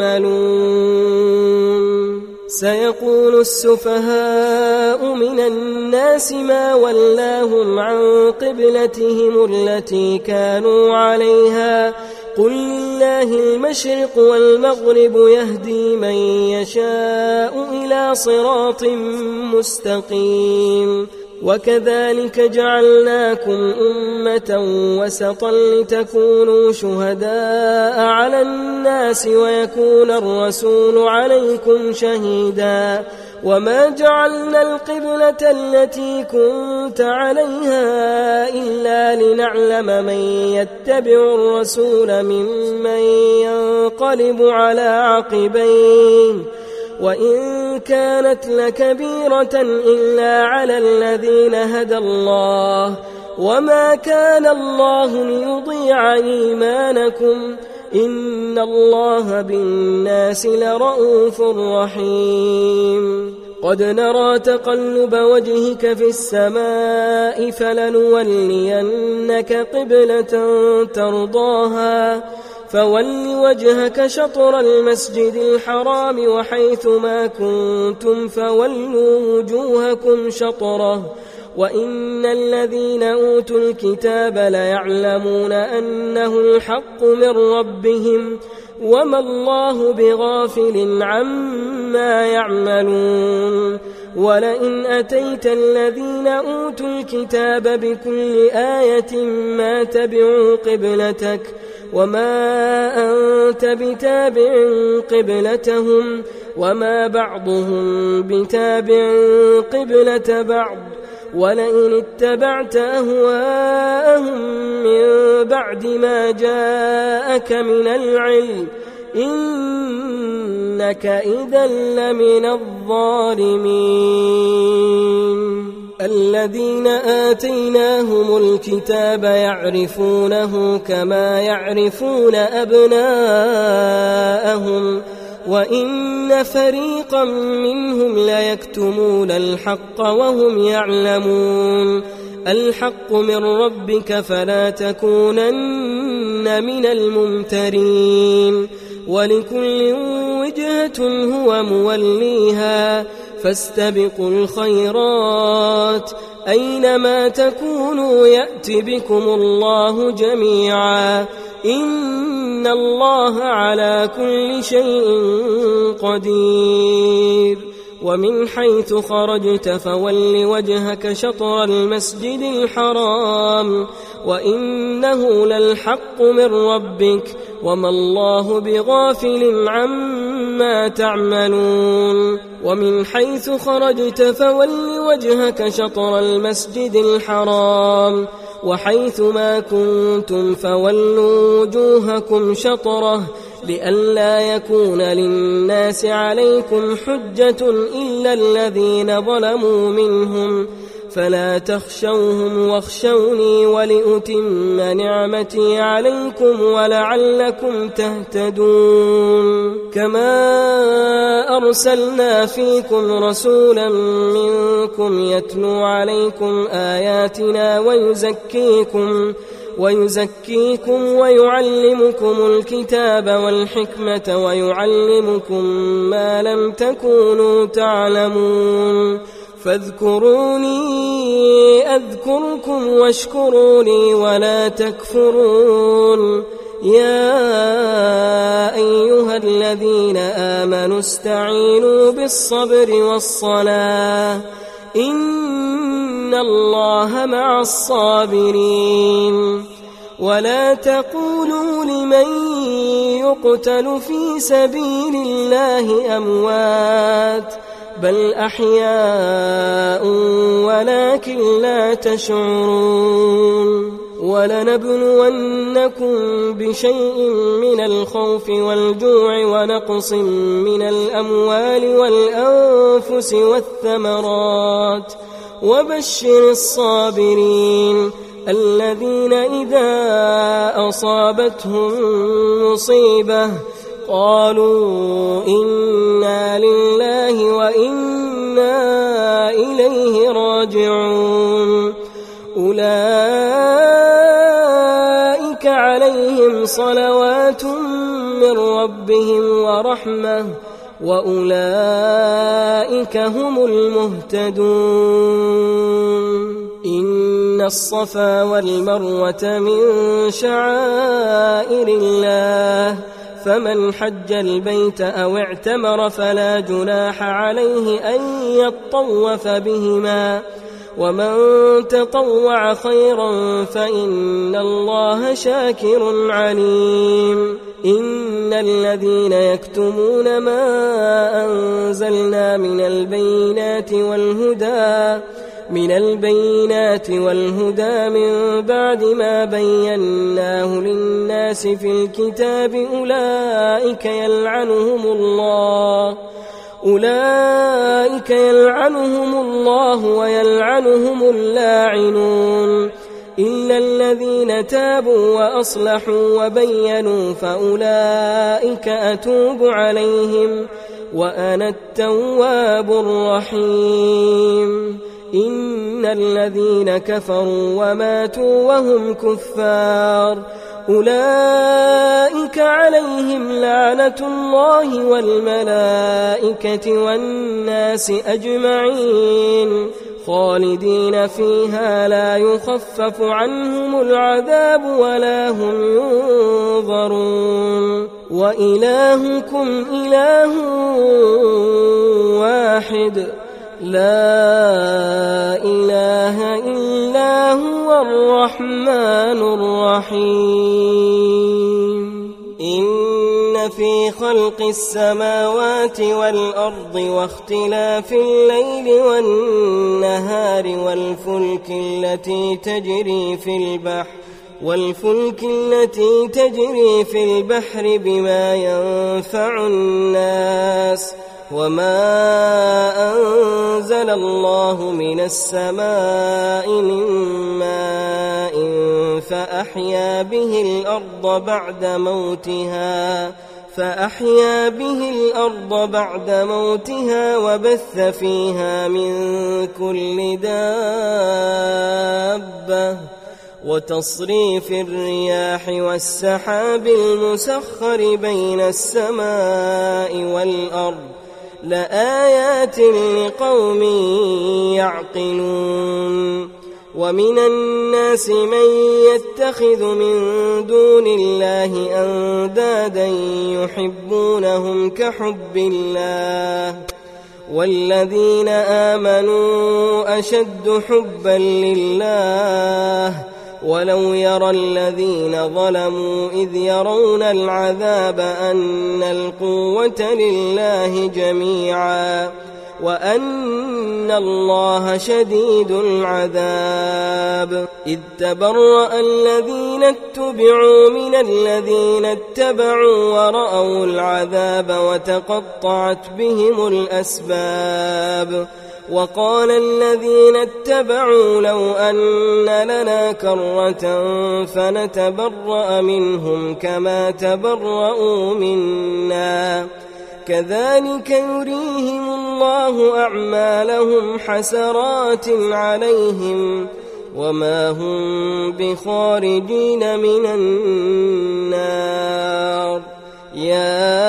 يعملون سيقول السفهاء من الناس ما ولاهم عن قبلتهم التي كانوا عليها قل لله المشرق والمغرب يهدي من يشاء إلى صراط مستقيم وكذلك جعلناكم أمة وسطا لتكونوا شهداء على الناس ويكون الرسول عليكم شهيدا وما جعلنا القبلة التي كنت عليها إلا لنعلم من يتبع الرسول ممن ينقلب على عقبيه وإن كانت لكبيرة إلا على الذين هدى الله وما كان الله ليضيع إيمانكم إن الله بالناس لرءوف رحيم قد نرى تقلب وجهك في السماء فلنولينك قبلة ترضاها فول وجهك شطر المسجد الحرام وحيث ما كنتم فولوا وجوهكم شطره وإن الذين أوتوا الكتاب ليعلمون أنه الحق من ربهم وما الله بغافل عما يعملون ولئن أتيت الذين أوتوا الكتاب بكل آية ما تبعوا قبلتك وما أنت بتابع قبلتهم وما بعضهم بتابع قبلة بعض ولئن اتبعت أهواءهم من بعد ما جاءك من العلم إنك إذا لمن الظالمين الذين آتيناهم الكتاب يعرفونه كما يعرفون أبناءهم وإن فريقا منهم ليكتمون الحق وهم يعلمون الحق من ربك فلا تكونن من الممترين ولكل وجهة هو موليها فاستبقوا الخيرات أينما تكونوا يأت بكم الله جميعا إن الله على كل شيء قدير ومن حيث خرجت فول وجهك شطر المسجد الحرام وإنه للحق من ربك وما الله بغافل عما تعملون ومن حيث خرجت فول وجهك شطر المسجد الحرام وحيث ما كنتم فولوا وجوهكم شطره لئلا يكون للناس عليكم حجة إلا الذين ظلموا منهم فلا تخشوهم واخشوني ولأتم نعمتي عليكم ولعلكم تهتدون كما أرسلنا فيكم رسولا منكم يتلو عليكم آياتنا ويزكيكم ويعلمكم الكتاب والحكمة ويعلمكم ما لم تكونوا تعلمون فاذكروني أذكركم واشكروا لي ولا تكفرون يا أيها الذين آمنوا استعينوا بالصبر والصلاة إن الله مع الصابرين ولا تقولوا لمن يقتل في سبيل الله أموات بل أحياء ولكن لا تشعرون ولنبلونكم بشيء من الخوف والجوع ونقص من الأموال والأنفس والثمرات وبشر الصابرين الذين إذا أصابتهم مصيبة قالوا إنا لله وإنا إليه راجعون أولئك عليهم صلوات من ربهم ورحمة وأولئك هم المهتدون إن الصفا والمروة من شعائر الله فمن حج البيت أو اعتمر فلا جناح عليه أن يطوف بهما ومن تطوع خيرا فإن الله شاكر عليم إن الذين يكتمون ما أنزلنا من البينات والهدى من بعد ما بيناه للناس في الكتاب أولئك يلعنهم الله ويلعنهم اللاعنون إلا الذين تابوا وأصلحوا وبينوا فأولئك أتوب عليهم وأنا التواب الرحيم إن الذين كفروا وماتوا وهم كفار أولئك عليهم لعنة الله والملائكة والناس أجمعين خالدين فيها لا يخفف عنهم العذاب ولا هم ينظرون وإلهكم إله واحد لا إله إلا هو الرحمن الرحيم إن في خلق السماوات والأرض واختلاف الليل والنهار والفلك التي تجري في البحر بما ينفع الناس وما أنزل الله من السماء من ماء فأحيا به الأرض بعد موتها وبث فيها من كل دابة وتصريف الرياح والسحاب المسخر بين السماء والأرض لآيات لقوم يعقلون ومن الناس من يتخذ من دون الله أندادا يحبونهم كحب الله والذين آمنوا أشد حبا لله ولو يرى الذين ظلموا إذ يرون العذاب أن القوة لله جميعا وأن الله شديد العذاب إذ تبرأ الذين اتبعوا من الذين اتبعوا ورأوا العذاب وتقطعت بهم الأسباب وقال الذين اتبعوا لو أن لنا كرة فنتبرأ منهم كما تبرأوا منا كذلك يريهم الله أعمالهم حسرات عليهم وما هم بخارجين من النار يا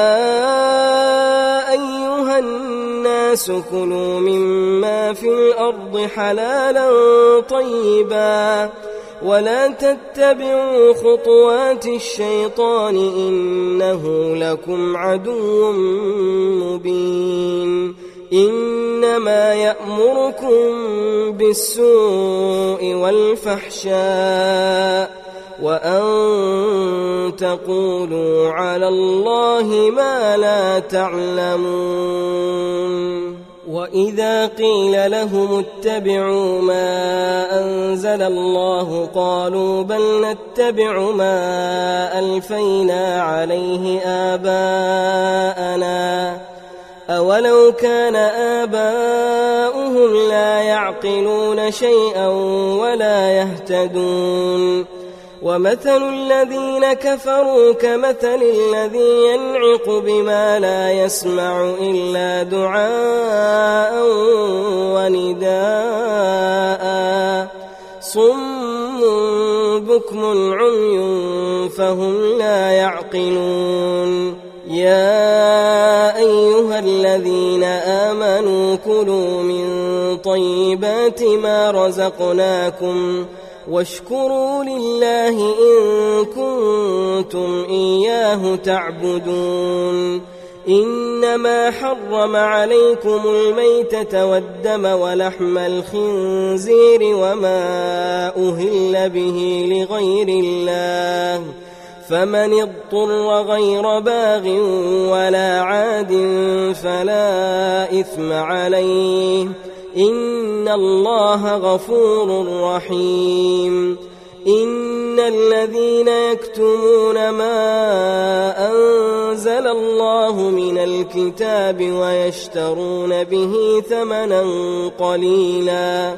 أيها الناس كلوا مما في الأرض حلالا طيبا ولا تتبعوا خطوات الشيطان إنه لكم عدو مبين إنما يأمركم بالسوء والفحشاء وأن تقولوا على الله ما لا تعلمون وإذا قيل لهم اتبعوا ما أنزل الله قالوا بل نتبع ما ألفينا عليه آباءنا أولو كان آباؤهم لا يعقلون شيئا ولا يهتدون ومثل الذين كفروا كمثل الذي ينعق بما لا يسمع إلا دعاء ونداء صم بكم عمي فهم لا يعقلون يا أيها الذين آمنوا كلوا من طيبات ما رزقناكم واشكروا لله إن كنتم إياه تعبدون إنما حرم عليكم الميتة والدم ولحم الخنزير وما أهل به لغير الله فمن اضطر غير باغ ولا عاد فلا إثم عليه إن الله غفور رحيم إن الذين يكتمون ما أنزل الله من الكتاب ويشترون به ثمنا قليلا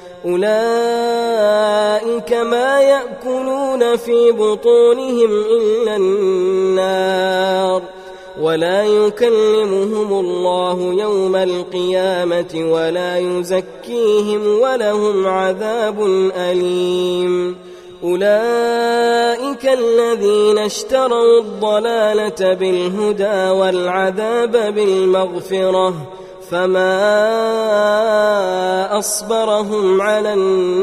أولئك ما يأكلون في بطونهم إلا النار ولا يكلمهم الله يوم القيامة ولا يزكيهم ولهم عذاب أليم أولئك الذين اشتروا الضلالة بالهدى والعذاب بالمغفرة فما أصبرهم على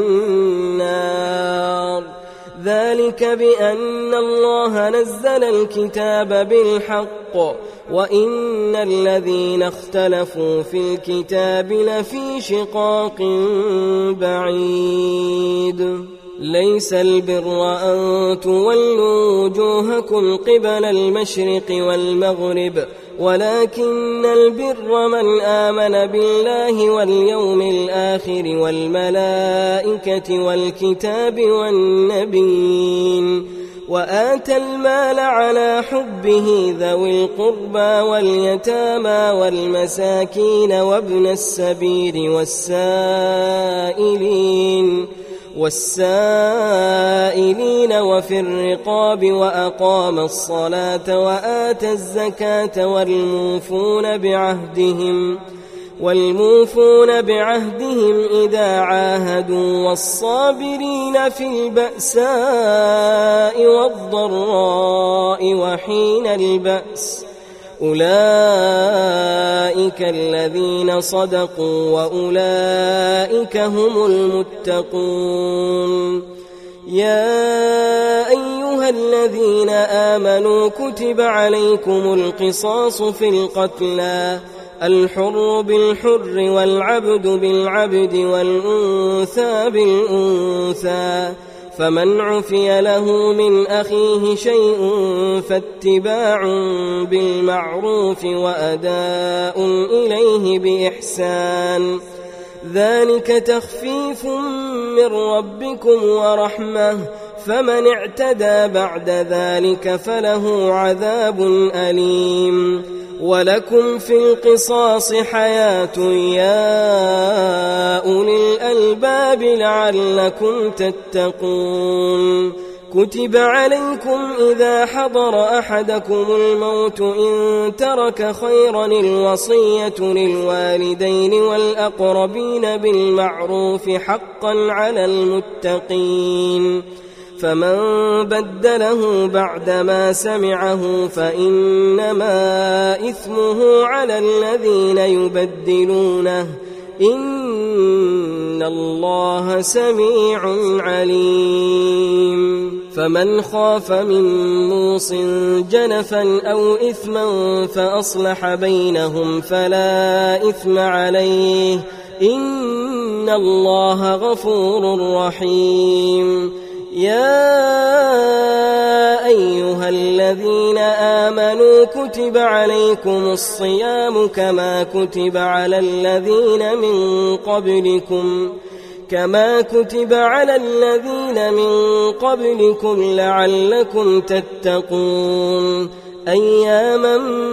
النار ذلك بأن الله نزل الكتاب بالحق وإن الذين اختلفوا في الكتاب لفي شقاق بعيد ليس البر أن تولوا وجوهكم قبل المشرق والمغرب ولكن البر من آمن بالله واليوم الآخر والملائكة والكتاب والنبيين وآتى المال على حبه ذوي القربى واليتامى والمساكين وابن السبيل والسائلين وفي الرقاب وأقام الصلاة وآتى الزكاة والموفون بعهدهم إذا عاهدوا والصابرين في البأساء والضراء وحين البأس أولئك الذين صدقوا وأولئك هم المتقون يا أيها الذين آمنوا كتب عليكم القصاص في القتلى الحر بالحر والعبد بالعبد والأنثى بالأنثى فمن عفي له من أخيه شيء فاتباع بالمعروف وأداء إليه بإحسان ذلك تخفيف من ربكم ورحمة فمن اعتدى بعد ذلك فله عذاب أليم ولكم في القصاص حياة يا أولي الألباب لعلكم تتقون كتب عليكم إذا حضر أحدكم الموت إن ترك خيرا الوصية للوالدين والأقربين بالمعروف حقا على المتقين فمن بدله بعدما سمعه فإنما إثمه على الذين يبدلونه إن الله سميع عليم فمن خاف من موص جنفا أو إثما فأصلح بينهم فلا إثم عليه إن الله غفور رحيم يا أيها الذين آمنوا كتب عليكم الصيام كما كتب على الذين من قبلكم لعلكم تتقون أياما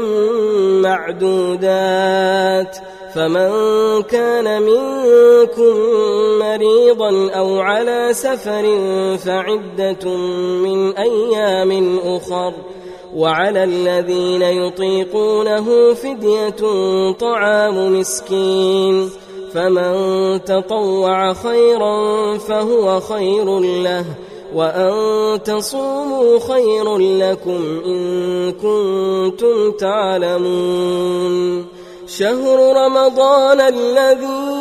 معدودات فمن كان منكم مريضا أو على سفر فعدة من أيام أخر وعلى الذين يطيقونه فدية طعام مسكين فمن تطوع خيرا فهو خير له وأن تصوموا خير لكم إن كنتم تعلمون شهر رمضان الذي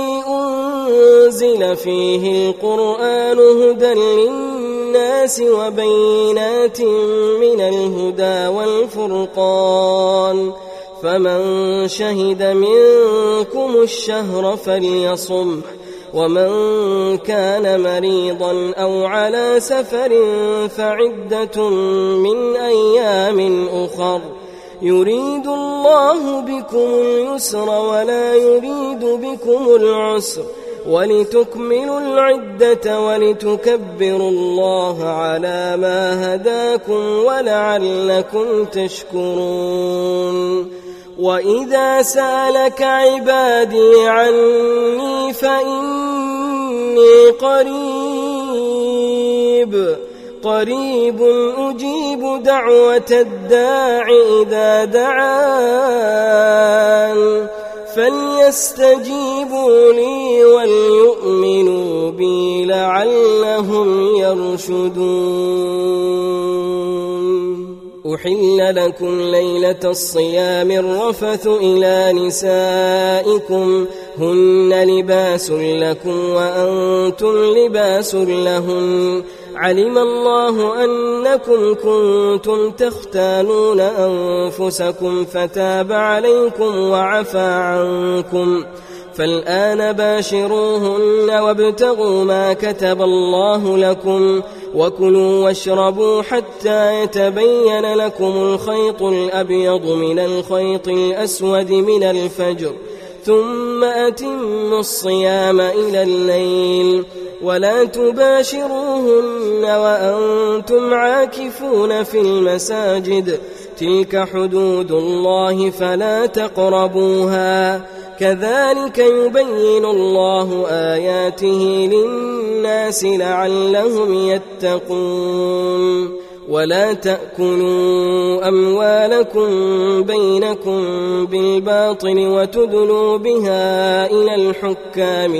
أنزل فيه القرآن هدى للناس وبينات من الهدى والفرقان فمن شهد منكم الشهر فليصم ومن كان مريضا أو على سفر فعدة من أيام أخر يريد الله بكم اليسر ولا يريد بكم العسر ولتكملوا العدة ولتكبروا الله على ما هداكم ولعلكم تشكرون وإذا سألك عبادي عني فإني قريب أجيب دعوة الداع إذا دعان فليستجيبوا لي وليؤمنوا بي لعلهم يرشدون. أحل لكم ليلة الصيام الرفث إلى نسائكم هن لباس لكم وأنتم لباس لهن علم الله أنكم كنتم تختانون أنفسكم فتاب عليكم وعفى عنكم فالآن باشروهن وابتغوا ما كتب الله لكم وكلوا واشربوا حتى يتبين لكم الخيط الأبيض من الخيط الأسود من الفجر ثم أتموا الصيام إلى الليل ولا تباشروهن وأنتم عاكفون في المساجد تلك حدود الله فلا تقربوها كذلك يبين الله آياته للناس لعلهم يتقون ولا تأكلوا أموالكم بينكم بالباطل وتدلوا بها إلى الحكام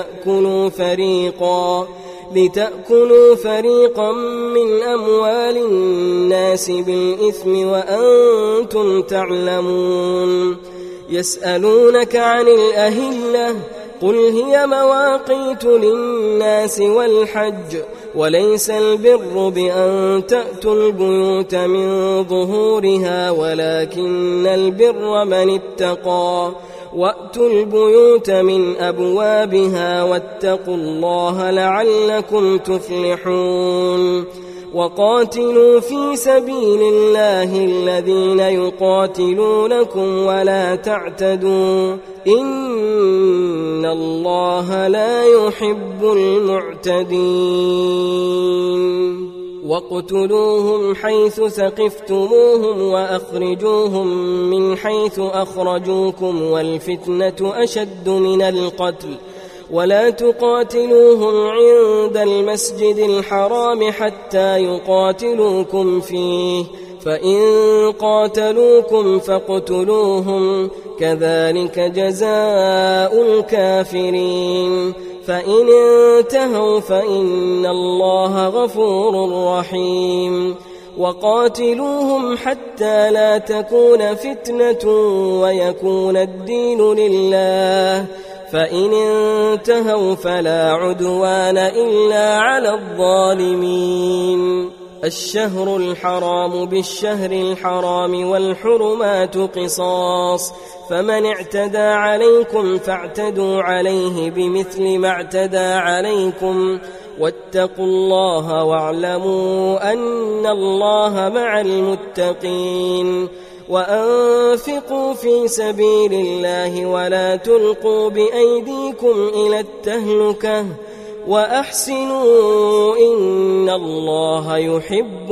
لتأكلوا فريقا من أموال الناس بالإثم وأنتم تعلمون يسألونك عن الأهلة قل هي مواقيت للناس والحج وليس البر بأن تأتوا البيوت من ظهورها ولكن البر من اتقى وأتوا البيوت من أبوابها واتقوا الله لعلكم تفلحون وقاتلوا في سبيل الله الذين يقاتلونكم ولا تعتدوا إن الله لا يحب المعتدين واقتلوهم حيث ثقفتموهم وأخرجوهم من حيث أخرجوكم والفتنة أشد من القتل ولا تقاتلوهم عند المسجد الحرام حتى يقاتلوكم فيه فإن قاتلوكم فاقتلوهم كذلك جزاء الكافرين فإن انتهوا فإن الله غفور رحيم وقاتلوهم حتى لا تكون فتنة ويكون الدين لله فإن انتهوا فلا عدوان إلا على الظالمين الشهر الحرام بالشهر الحرام والحرمات قصاص فمن اعتدى عليكم فاعتدوا عليه بمثل ما اعتدى عليكم واتقوا الله واعلموا أن الله مع المتقين وأنفقوا في سبيل الله ولا تلقوا بأيديكم إلى التهلكة وأحسنوا إن الله يحب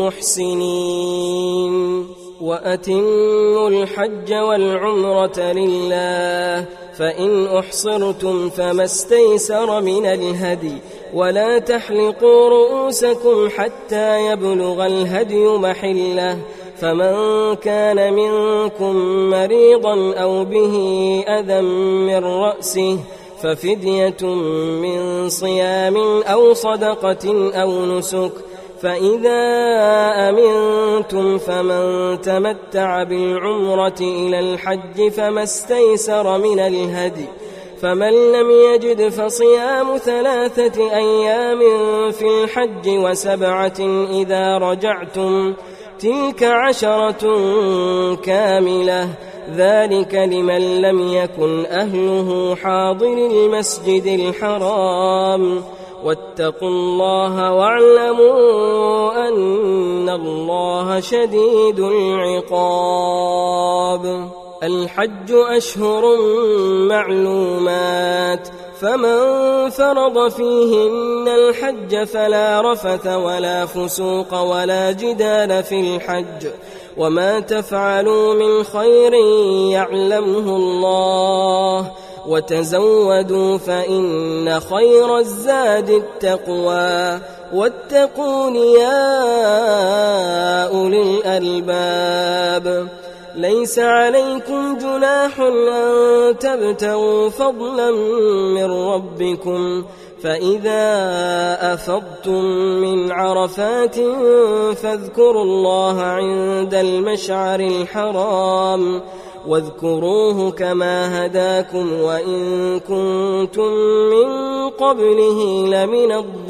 المحسنين وأتموا الحج والعمرة لله فإن أحصرتم فما استيسر من الهدي ولا تحلقوا رؤوسكم حتى يبلغ الهدي محله فمن كان منكم مريضا أو به أذى من رأسه ففدية من صيام أو صدقة أو نسك فإذا أمنتم فمن تمتع بالعمرة إلى الحج فما استيسر من الهدي فمن لم يجد فصيام 3 أيام في الحج و7 إذا رجعتم تلك 10 كاملة ذلك لمن لم يكن أهله حاضر المسجد الحرام واتقوا الله واعلموا أن الله شديد العقاب. الحج أشهر معلومات، فمن فرض فيهن الحج فلا رفث ولا فسوق ولا جدال في الحج، وما تفعلوا من خير يعلمه الله، وتزودوا فإن خير الزاد التقوى، واتقون يا أولي الألباب. ليس عليكم جناح أن تبتغوا فضلا من ربكم، فإذا أفضتم من عرفات فاذكروا الله عند المشعر الحرام، واذكروه كما هداكم وإن كنتم من قبله لمن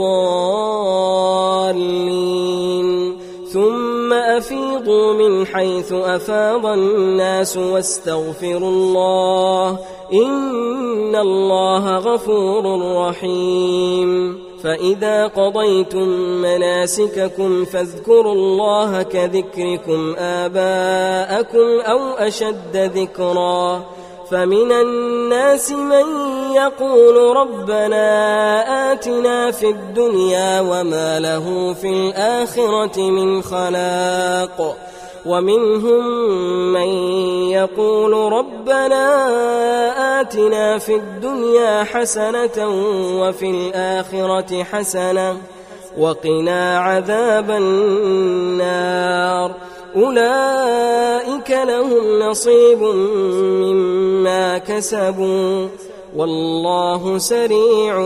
الضالين. ثم أفيضوا من حيث أفاض الناس واستغفروا الله، إن الله غفور رحيم. فإذا قضيتم مناسككم فاذكروا الله كذكركم آباءكم أو أشد ذكرا. فمن الناس من يقول ربنا آتنا في الدنيا وما له في الآخرة من خلاق، ومنهم من يقول ربنا آتنا في الدنيا حسنة وفي الآخرة حسنة وقنا عذاب النار. أولئك لهم نصيب مما كسبوا والله سريع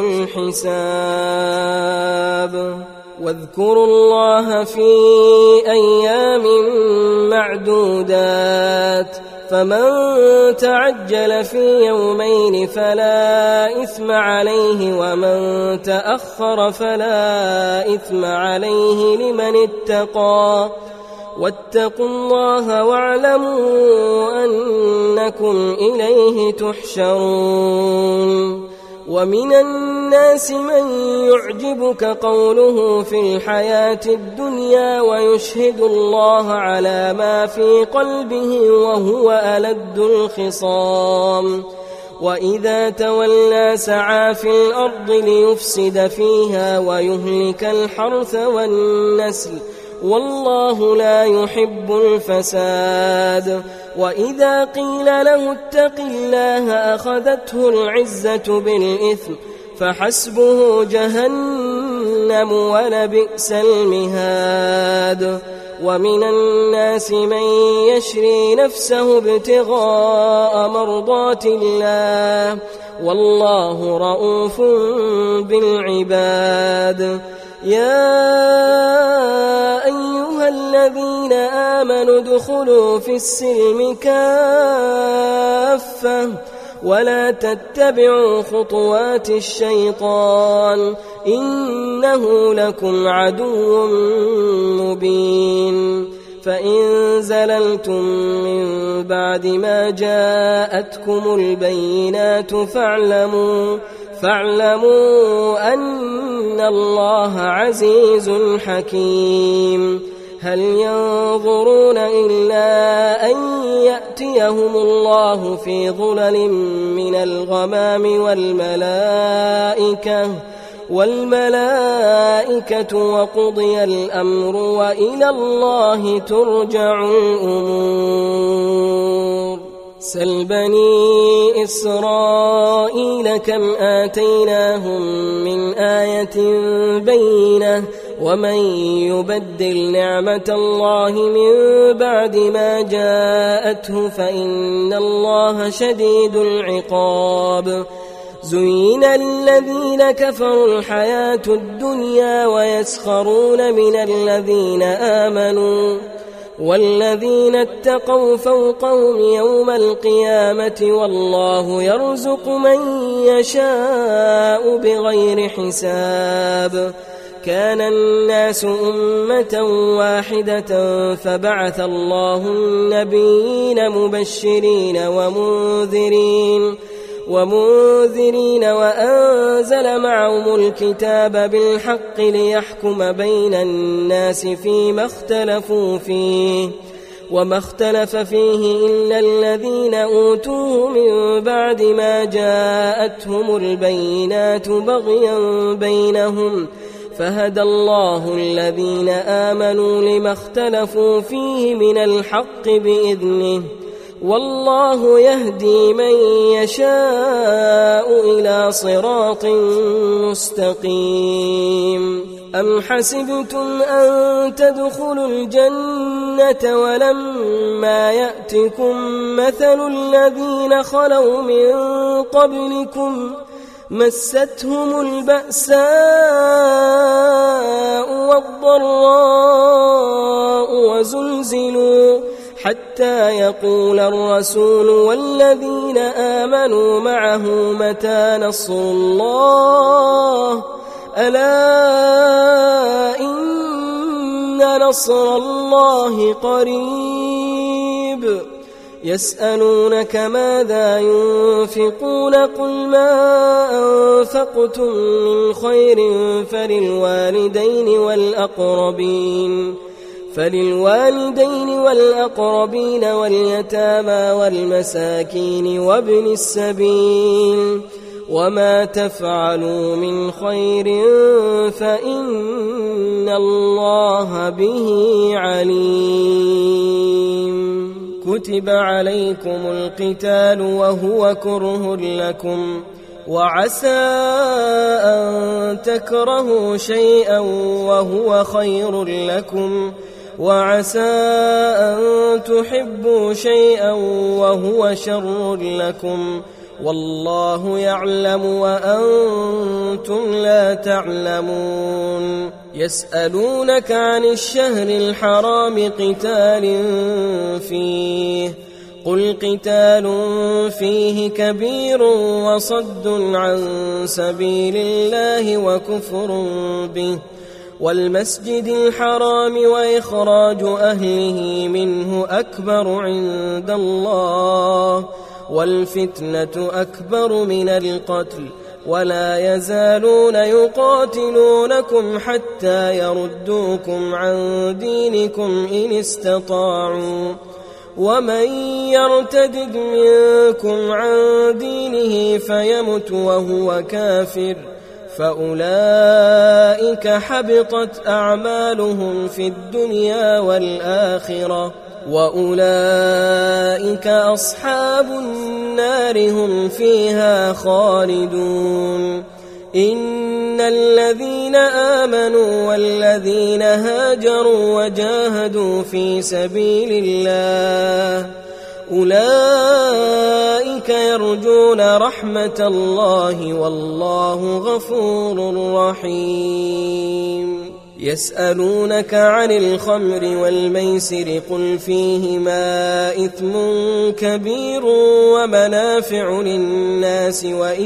الحساب. واذكروا الله في أيام معدودات، فمن تعجل في يومين فلا إثم عليه، ومن تأخر فلا إثم عليه لمن اتقى. واتقوا الله واعلموا أنكم إليه تحشرون. ومن الناس من يعجبك قوله في الحياة الدنيا ويشهد الله على ما في قلبه وهو ألد الخصام، وإذا تولى سعى في الأرض ليفسد فيها ويهلك الحرث والنسل، والله لا يحب الفساد. وإذا قيل له اتق الله أخذته العزة بالإثم، فحسبه جهنم ولبئس المهاد. ومن الناس من يشري نفسه ابتغاء مرضات الله، والله رؤوف بالعباد. يا أيها الذين آمنوا ادخلوا في السلم كافة ولا تتبعوا خطوات الشيطان، إنه لكم عدو مبين. فإن زللتم من بعد ما جاءتكم البينات فاعلموا أن الله عزيز حكيم. هل ينظرون إلا أن يأتيهم الله في ظلل من الغمام والملائكة وقضي الأمر وإلى الله ترجع الأمور. سل بني إسرائيل كم آتيناهم من آية بينة، ومن يبدل نعمة الله من بعد ما جاءته فإن الله شديد العقاب. زين للذين كفروا الحياة الدنيا ويسخرون من الذين آمنوا، والذين اتقوا فوقهم يوم القيامة، والله يرزق من يشاء بغير حساب. كان الناس أمة واحدة فبعث الله النبيين مبشرين ومنذرين وأنزل معهم الكتاب بالحق ليحكم بين الناس فيما اختلفوا فيه وما اختلف فيه إلا الذين أوتوه من بعد ما جاءتهم البينات بغيا بينهم فهدى الله الذين آمنوا لما اختلفوا فيه من الحق بإذنه والله يهدي من يشاء إلى صراط مستقيم أم حسبتم أن تدخلوا الجنة ولما يأتكم مثل الذين خلوا من قبلكم مستهم البأساء والضراء وزلزلوا حتى يقول الرسول والذين آمنوا معه متى نصر الله ألا إن نصر الله قريب يسألونك ماذا ينفقون قل ما أنفقتم من خير فللوالدين والأقربين واليتامى والمساكين وابن السبيل وما تفعلوا من خير فإن الله به عليم كتب عليكم القتال وهو كره لكم وعسى أن تكرهوا شيئا وهو خير لكم وعسى أن تحبوا شيئا وهو شر لكم والله يعلم وأنتم لا تعلمون يسألونك عن الشهر الحرام قتال فيه قل قتال فيه كبير وصد عن سبيل الله وكفر به والمسجد الحرام وإخراج أهله منه أكبر عند الله والفتنة أكبر من القتل ولا يزالون يقاتلونكم حتى يردوكم عن دينكم إن استطاعوا ومن يرتدد منكم عن دينه فيمت وهو كافر فأولئك حبطت أعمالهم في الدنيا والآخرة وأولئك أصحاب النار هم فيها خالدون إن الذين آمنوا والذين هاجروا وجاهدوا في سبيل الله أولئك يرجون رحمة الله والله غفور رحيم يسألونك عن الخمر والميسر قل فيهما إثم كبير ومنافع للناس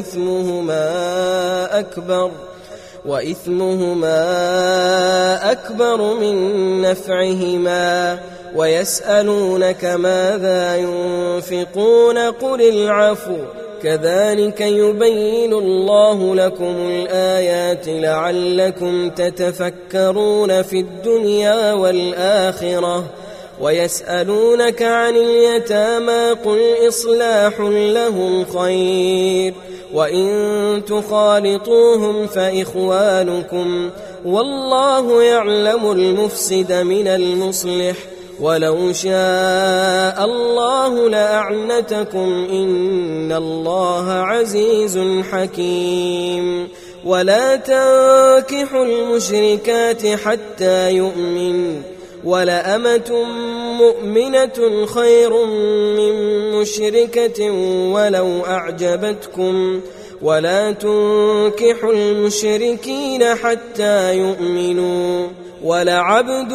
وإثمهما أكبر من نفعهما ويسألونك ماذا ينفقون قل العفو كذلك يبين الله لكم الآيات لعلكم تتفكرون في الدنيا والآخرة ويسألونك عن اليتامى قل إصلاح لهم خير وإن تخالطوهم فإخوانكم والله يعلم المفسد من المصلح ولو شاء الله لأعنتكم إن الله عزيز حكيم ولا تنكحوا المشركات حتى يؤمنوا ولأمة مؤمنة خير من مشركة ولو أعجبتكم ولا تنكحوا المشركين حتى يؤمنوا ولعبد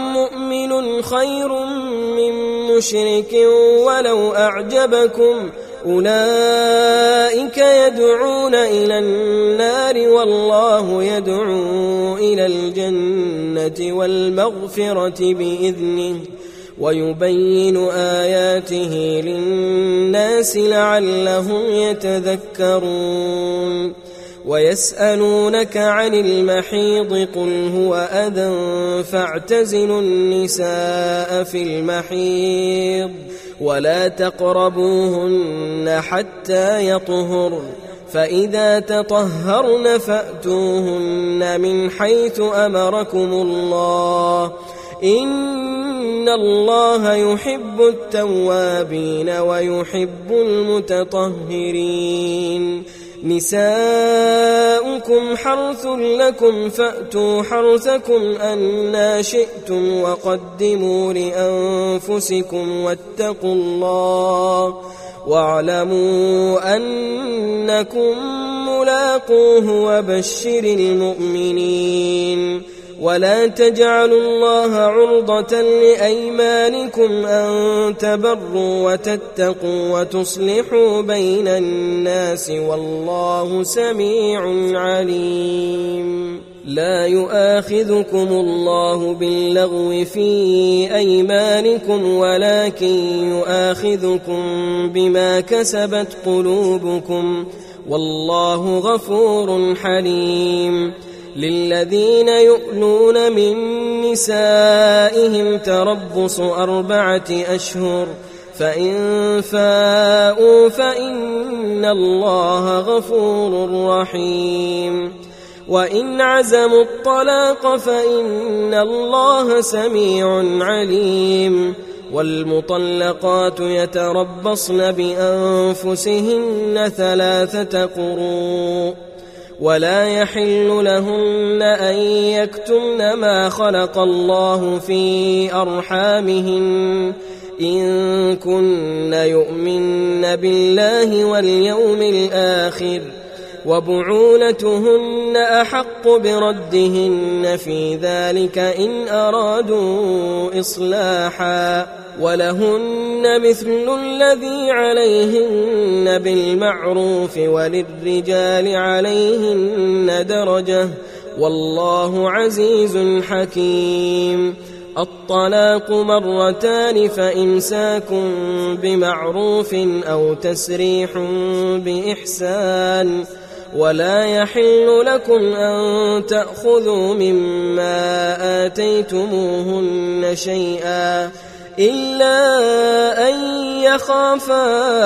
مؤمن خير من مشرك ولو أعجبكم أولئك يدعون إلى النار والله يدعو إلى الجنة والمغفرة بإذنه ويبين آياته للناس لعلهم يتذكرون ويسألونك عن المحيض قل هو أذى فاعتزلوا النساء في المحيض ولا تقربوهن حتى يطهرن فإذا تطهرن فأتوهن من حيث أمركم الله إن الله يحب التوابين ويحب المتطهرين نساؤكم حرث لكم فأتوا حرثكم أنى شئتم وقدموا لأنفسكم واتقوا الله واعلموا أنكم ملاقوه وبشر المؤمنين ولا تجعلوا الله عرضة لأيمانكم أن تبروا وتتقوا وتصلحوا بين الناس والله سميع عليم لا يؤاخذكم الله باللغو في أيمانكم ولكن يؤاخذكم بما كسبت قلوبكم والله غفور حليم للذين يؤلون من نسائهم تربص 4 أشهر فإن فاءوا فإن الله غفور رحيم وإن عزموا الطلاق فإن الله سميع عليم والمطلقات يتربصن بأنفسهن 3 قروء ولا يحل لهن أن يكتمن ما خلق الله في أرحامهن إن كن يؤمن بالله واليوم الآخر وبعولتهن أحق بردهن في ذلك إن أرادوا إصلاحا ولهن مثل الذي عليهن بالمعروف وللرجال عليهن درجة والله عزيز حكيم الطلاق 2 فإمساك بمعروف أو تسريح بإحسان ولا يحل لكم أن تأخذوا مما آتيتموهن شيئا إلا أن يخافا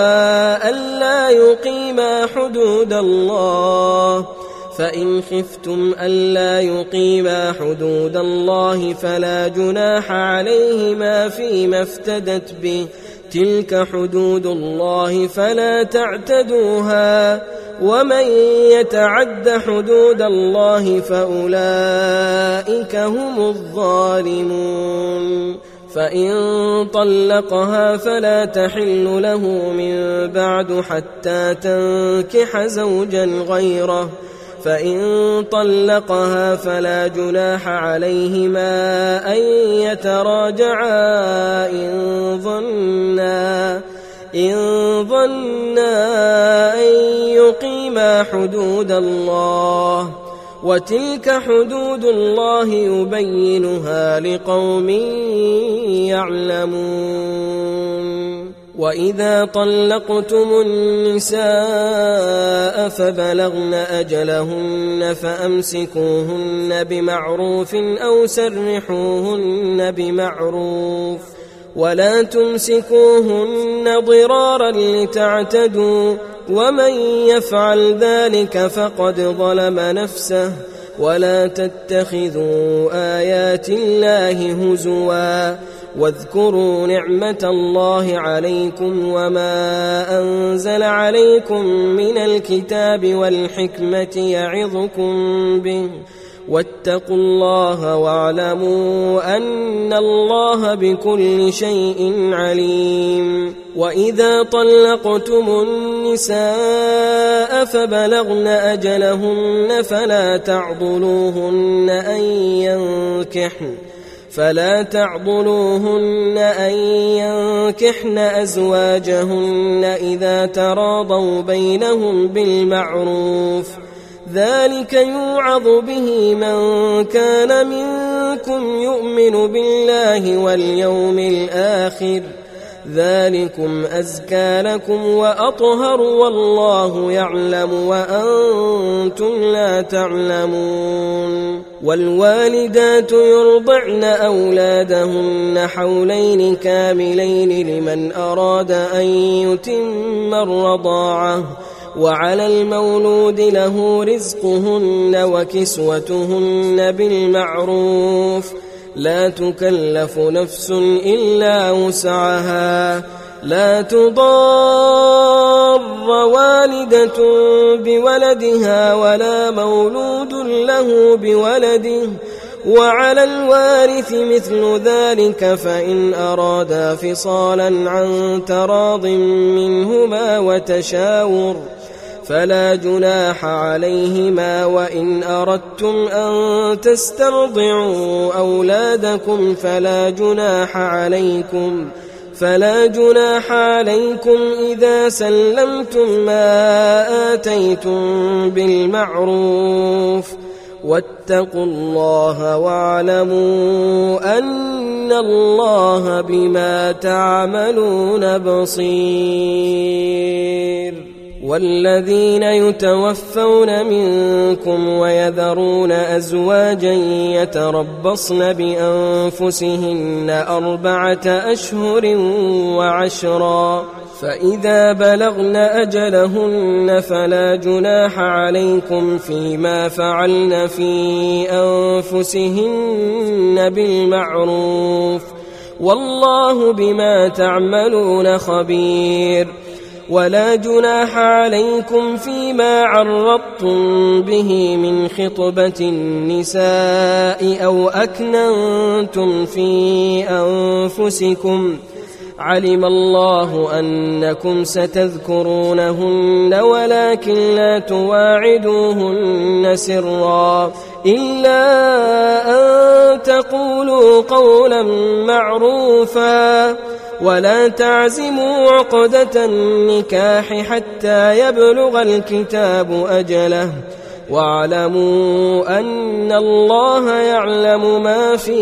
ألا يقيما حدود الله فإن خفتم ألا يقيما حدود الله فلا جناح عليهما فيما افتدت به تلك حدود الله فلا تعتدوها ومن يتعد حدود الله فأولئك هم الظالمون فإن طلقها فلا تحل له من بعد حتى تنكح زوجا غيره فإن طلقها فلا جناح عليهما أن يتراجعا إن ظنا أن يقيما حدود الله وتلك حدود الله يبينها لقوم يعلمون وإذا طلقتم النساء فبلغن أجلهن فأمسكوهن بمعروف أو سرحوهن بمعروف ولا تمسكوهن ضرارا لتعتدوا ومن يفعل ذلك فقد ظلم نفسه ولا تتخذوا آيات الله هزوا واذكروا نعمة الله عليكم وما أنزل عليكم من الكتاب والحكمة يعظكم به واتقوا الله واعلموا أن الله بكل شيء عليم وإذا طلقتم النساء فبلغن أجلهن فلا تعضلوهن فلا تعضلوهن أن ينكحن أزواجهن إذا تراضوا بينهم بالمعروف، ذلك يوعظ به من كان منكم يؤمن بالله واليوم الآخر، ذلكم أزكى لكم وأطهر والله يعلم وأنتم لا تعلمون. والوالدات يرضعن أولادهن حولين كاملين لمن أراد أن يتم الرضاعة، وعلى المولود له رزقهن وكسوتهن بالمعروف، لا تكلف نفس إلا وسعها، لا تضار والدة بولدها ولا مولود له بولده، وعلى الوارث مثل ذلك فإن أرادا فصالا عن تراض منهما وتشاور فلا جناح عليهما، وإن أردتم أن تسترضعوا أولادكم فلا جناح عليكم إذا سلمتم ما آتيتم بالمعروف، واتقوا الله واعلموا أن الله بما تعملون بصير. والذين يتوفون منكم ويذرون أزواجا يتربصن بأنفسهن 4 أشهر و10، فإذا بلغن أجلهن فلا جناح عليكم فيما فعلن في أنفسهن بالمعروف، والله بما تعملون خبير. ولا جناح عليكم فيما عرضتم به من خطبة النساء أو أكننتم في أنفسكم، علم الله أنكم ستذكرونهن ولكن لا تواعدوهن سرا إلا أن تقولوا قولا معروفا، ولا تعزموا عقدة النكاح حتى يبلغ الكتاب أجله، واعلموا أن الله يعلم ما في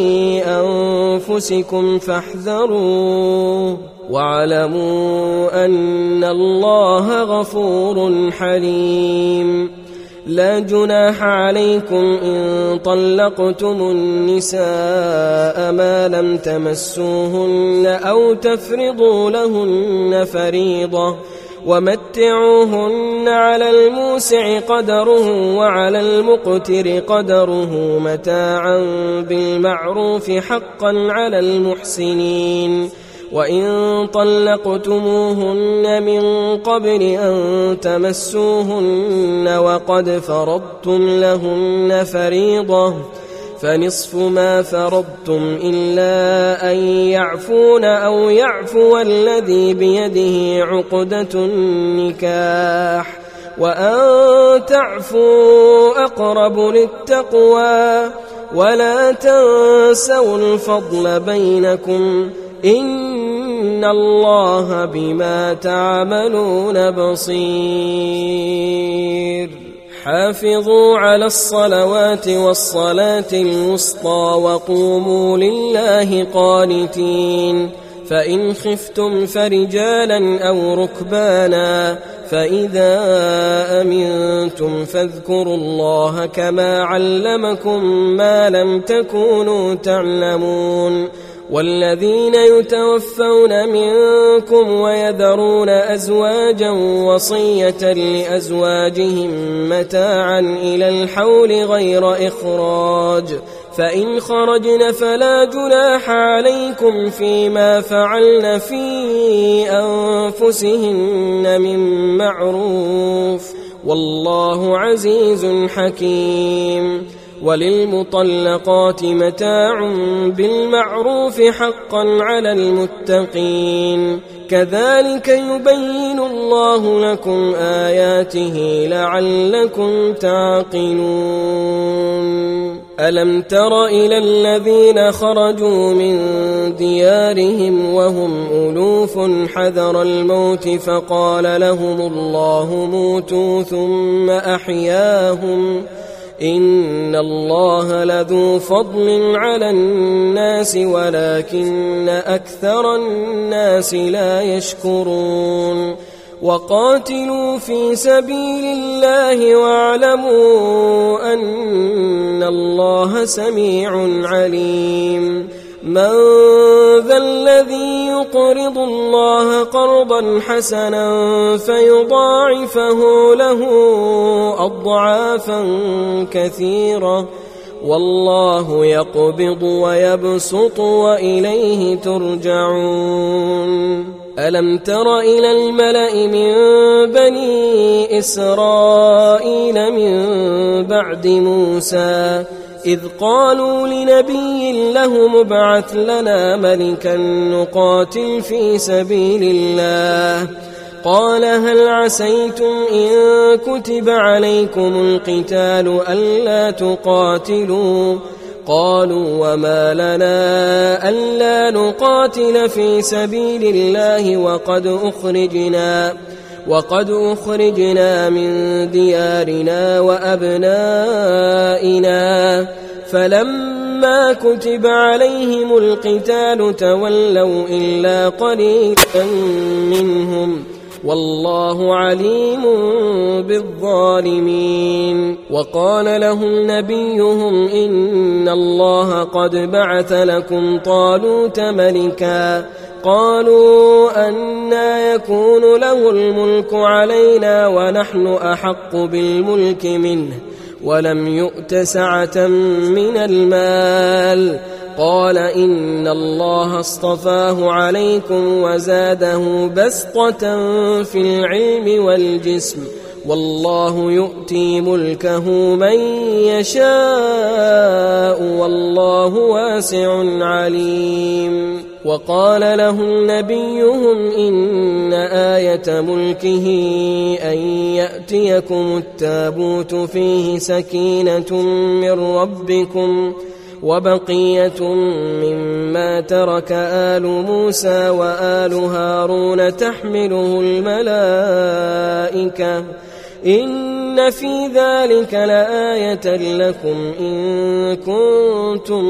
أنفسكم فاحذروه، واعلموا أن الله غفور حليم. لا جناح عليكم إن طلقتم النساء ما لم تمسوهن أو تفرضوا لهن فريضة، ومتعوهن على الموسع قدره وعلى المقتر قدره متاعا بالمعروف حقا على المحسنين. وإن طلقتموهن من قبل أن تمسوهن وقد فرضتم لهن فريضة فنصف ما فرضتم إلا أن يعفون أو يعفو الذي بيده عقدة النكاح، وأن تعفوا أقرب للتقوى، ولا تنسوا الفضل بينكم، إن الله بما تعملون بصير. حافظوا على الصلوات والصلاة الوسطى وقوموا لله قانتين، فإن خفتم فرجالا أو ركبانا، فإذا أمنتم فاذكروا الله كما علمكم ما لم تكونوا تعلمون. والذين يتوفون منكم ويذرون أزواجا وصية لأزواجهم متاعا إلى الحول غير إخراج، فإن خرجن فلا جناح عليكم فيما فعلن في أنفسهن من معروف، والله عزيز حكيم. وللمطلقات متاع بالمعروف حقا على المتقين، كذلك يبين الله لكم آياته لعلكم تعقلون. ألم تر إلى الذين خرجوا من ديارهم وهم ألوف حذر الموت فقال لهم الله موتوا ثم أحياهم إن الله لذو فضل على الناس ولكن أكثر الناس لا يشكرون وقاتلوا في سبيل الله واعلموا أن الله سميع عليم من ذا الذي يقرض الله قرضا حسنا فيضاعفه له أضعافا كثيرة والله يقبض ويبسط وإليه ترجعون ألم تر إلى الملأ من بني إسرائيل من بعد موسى إذ قالوا لنبي لهم ابعث لنا ملكا نقاتل في سبيل الله قال هل عسيتم إن كتب عليكم القتال ألا تقاتلوا قالوا وما لنا ألا نقاتل في سبيل الله وقد أخرجنا من ديارنا وأبنائنا فلما كتب عليهم القتال تولوا إلا قليلا منهم والله عليم بالظالمين وقال لهم نبيهم إن الله قد بعث لكم طالوت ملكا قالوا أنى يكون له الملك علينا ونحن أحق بالملك منه ولم يؤت سعة من المال قال إن الله اصطفاه عليكم وزاده بسطة في العلم والجسم والله يؤتي ملكه من يشاء والله واسع عليم وقال لهم نبيهم إن آية ملكه أن يأتيكم التابوت فيه سكينة من ربكم وبقية مما ترك آل موسى وآل هارون تحمله الملائكة إن في ذلك لآية لكم إن كنتم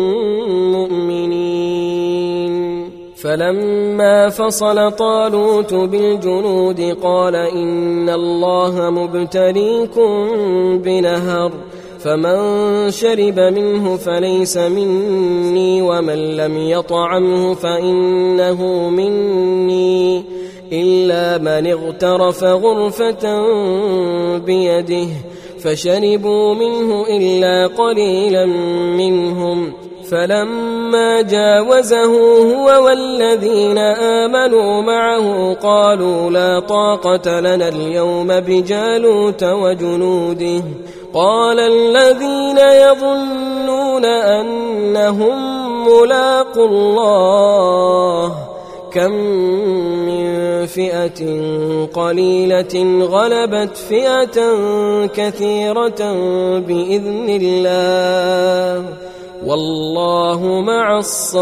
مؤمنين فلما فصل طالوت بالجنود قال إن الله مبتليكم بنهر فمن شرب منه فليس مني ومن لم يطعمه فإنه مني إلا من اغترف غرفة بيده فشربوا منه إلا قليلا منهم فلما جاوزه هو والذين آمنوا معه قالوا لا طاقة لنا اليوم بجالوت وجنوده قال الذين يظنون أنهم ملاقوا الله كم من فئة قليلة غلبت فئة كثيرة بإذن الله والله مع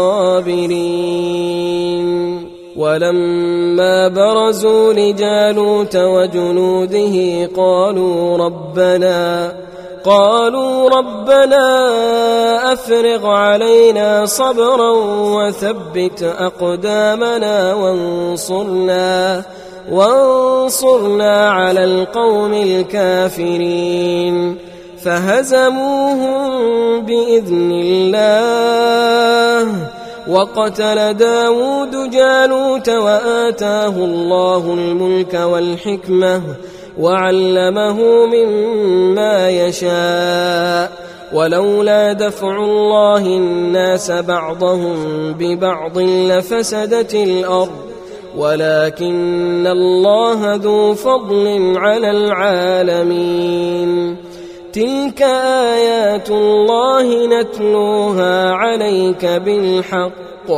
الصابرين ولما برزوا لجالوت وجنوده قالوا ربنا أفرغ علينا صبرا وثبت أقدامنا وانصرنا على القوم الكافرين فهزموهم بإذن الله وقتل داود جالوت وآتاه الله الملك والحكمة وعلمه مما يشاء ولولا دفع الله الناس بعضهم ببعض لفسدت الأرض ولكن الله ذو فضل على العالمين تلك آيات الله نتلوها عليك بالحق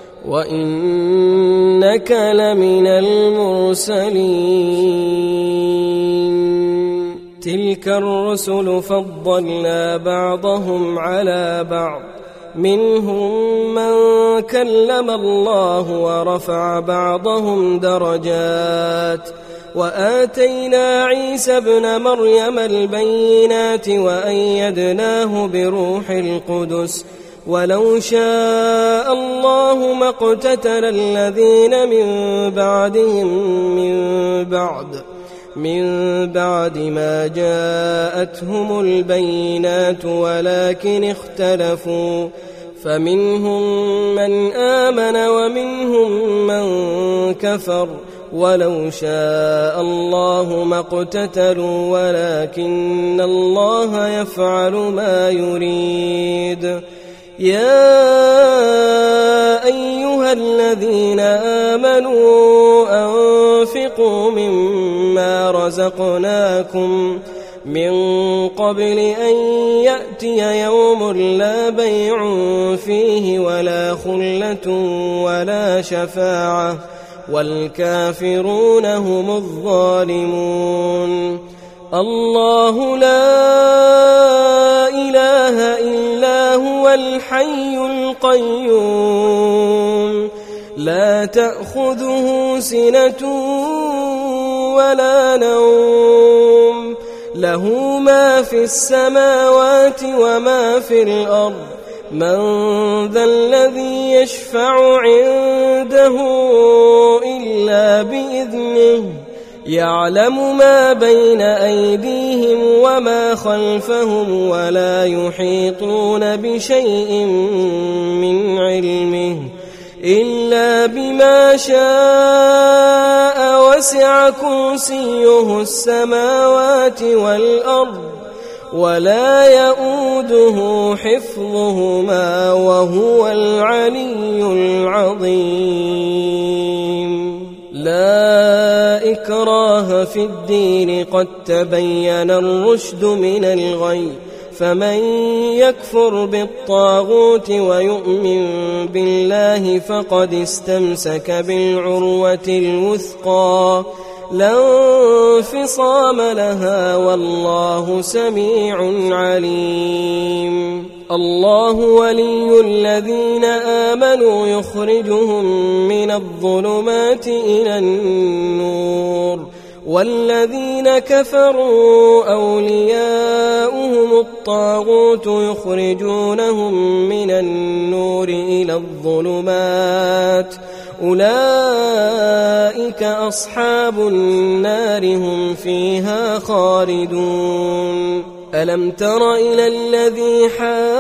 وإنك لمن المرسلين تلك الرسل فضلنا بعضهم على بعض منهم من كلم الله ورفع بعضهم درجات وآتينا عيسى ابن مريم البينات وأيدناه بروح القدس ولو شاء الله ما اقتتل الذين من بعدهم من بعد ما جاءتهم البينات ولكن اختلفوا فمنهم من آمن ومنهم من كفر ولو شاء الله ما اقتتلوا ولكن الله يفعل ما يريد يا أيها الذين آمنوا أنفقوا مما رزقناكم من قبل أن يأتي يوم لا بيع فيه ولا خلة ولا شفاعة والكافرون هم الظالمون الله لا إله إلا هو الحي القيوم لا تأخذه سنة ولا نوم له ما في السماوات وما في الأرض من ذا الذي يشفع عنده إلا بإذنه يعلم ما بين أيديهم وما خلفهم ولا يحيطون بشيء من علمه إلا بما شاء وسع كرسيه السماوات والأرض ولا يؤوده حفظهما وهو العلي العظيم لا إكراه في الدين قد تبين الرشد من الغي فمن يكفر بالطاغوت ويؤمن بالله فقد استمسك بالعروة الوثقى لا انفصام لها والله سميع عليم الله ولي الذين آمنوا يخرجهم من الظلمات إلى النور والذين كفروا أولياؤهم الطاغوت يخرجونهم من النور إلى الظلمات أولئك أصحاب النار هم فيها خالدون ألم تر إلى الذي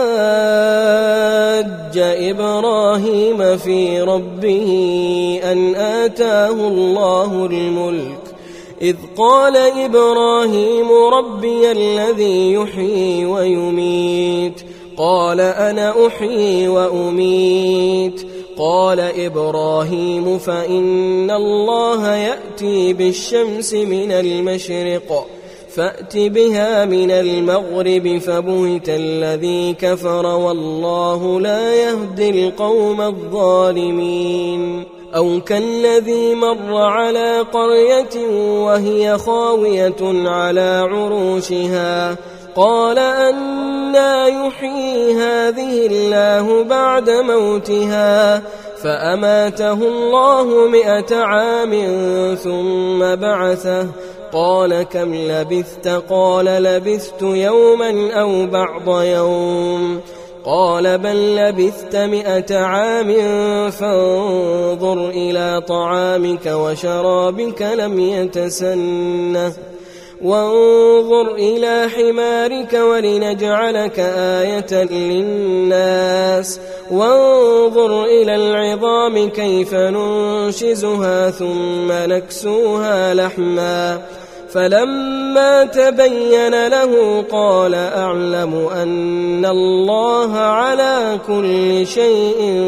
حاج إبراهيم في ربه أن آتاه الله الملك إذ قال إبراهيم ربي الذي يحيي ويميت قال أنا أحيي وأميت قال إبراهيم فإن الله يأتي بالشمس من المشرق فأت بها من المغرب فبهت الذي كفر والله لا يهدي القوم الظالمين أو كالذي مر على قرية وهي خاوية على عروشها قال أنى يحيي هذه الله بعد موتها فأماته الله 100 عام ثم بعثه قال كم لبثت قال لبثت يوما أو بعض يوم قال بل لبثت 100 عام فانظر إلى طعامك وشرابك لم يتسنه وانظر إلى حمارك ولنجعلك آية للناس وانظر إلى العظام كيف ننشزها ثم نكسوها لحما فلما تبين له قال أعلم أن الله على كل شيء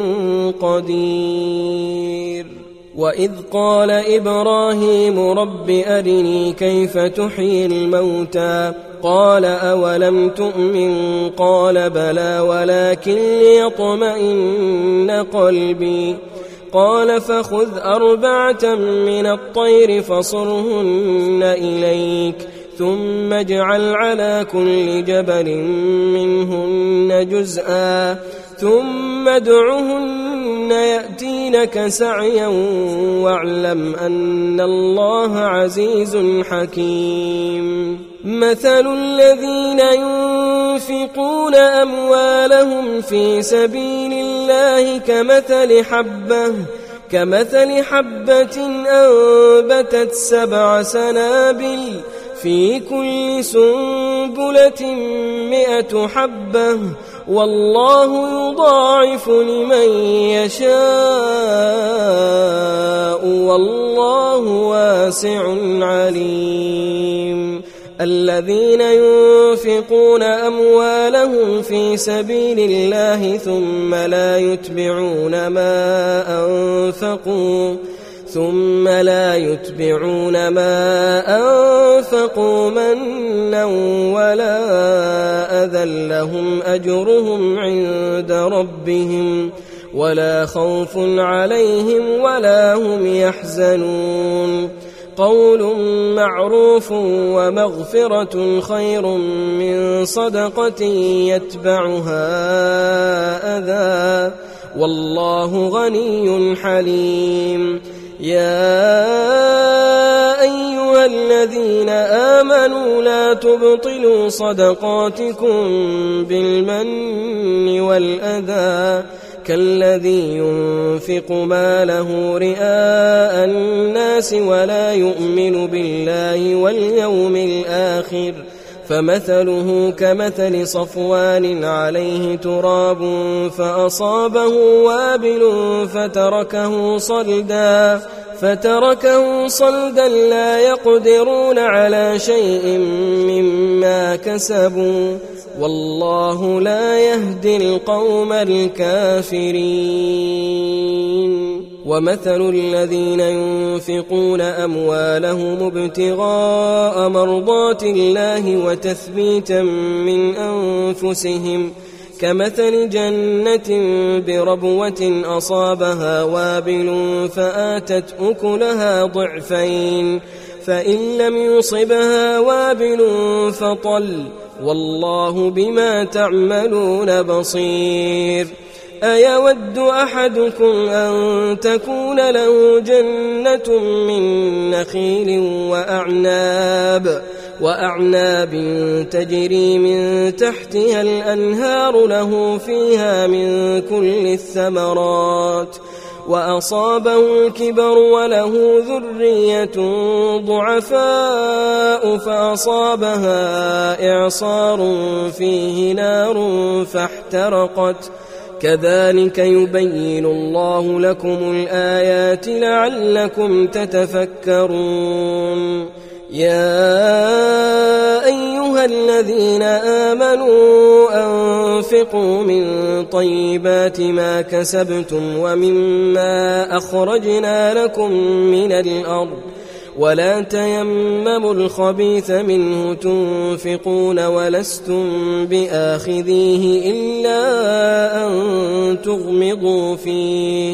قدير وإذ قال إبراهيم رب أرني كيف تحيي الموتى قال أولم تؤمن قال بلى ولكن ليطمئن قلبي قال فخذ 4 من الطير فصرهن إليك ثم اجعل على كل جبل منهن جزءا ثم ادعهن يأتينك سعيا واعلم أن الله عزيز حكيم. مثل الذين ينفقون أموالهم في سبيل الله كمثل حبة أنبتت 7 سنابل في كل سنبلة 100 حبة والله يضاعف لمن يشاء والله واسع عليم. الذين ينفقون أموالهم في سبيل الله ثم لا يتبعون ما أنفقوا منا ولا أذى لهم أجرهم عند ربهم ولا خوف عليهم ولا هم يحزنون. قول معروف ومغفرة خير من صدقة يتبعها أذى والله غني حليم. يا أيها الذين آمنوا لا تبطلوا صدقاتكم بالمن والأذى كالذي ينفق ماله رئاء الناس ولا يؤمن بالله واليوم الآخر فمثله كمثل صفوان عليه تراب فأصابه وابل فتركه صلدا لا يقدرون على شيء مما كسبوا والله لا يهدي القوم الكافرين. ومثل الذين ينفقون أموالهم ابتغاء مرضات الله وتثبيتا من أنفسهم كمثل جنة بربوة أصابها وابل فآتت أكلها ضعفين فإن لم يصبها وابل فطل والله بما تعملون بصير. أيود أحدكم أن تكون له جنة من نخيل وأعناب تجري من تحتها الأنهار له فيها من كل الثمرات وأصابه الكبر وله ذرية ضعفاء فأصابها إعصار فيه نار فاحترقت كذلك يبين الله لكم الآيات لعلكم تتفكرون. يا أيها الذين آمنوا أنفقوا من طيبات ما كسبتم ومما أخرجنا لكم من الأرض ولا تيمموا الخبيث منه تنفقون ولستم بآخذيه إلا أن تغمضوا فيه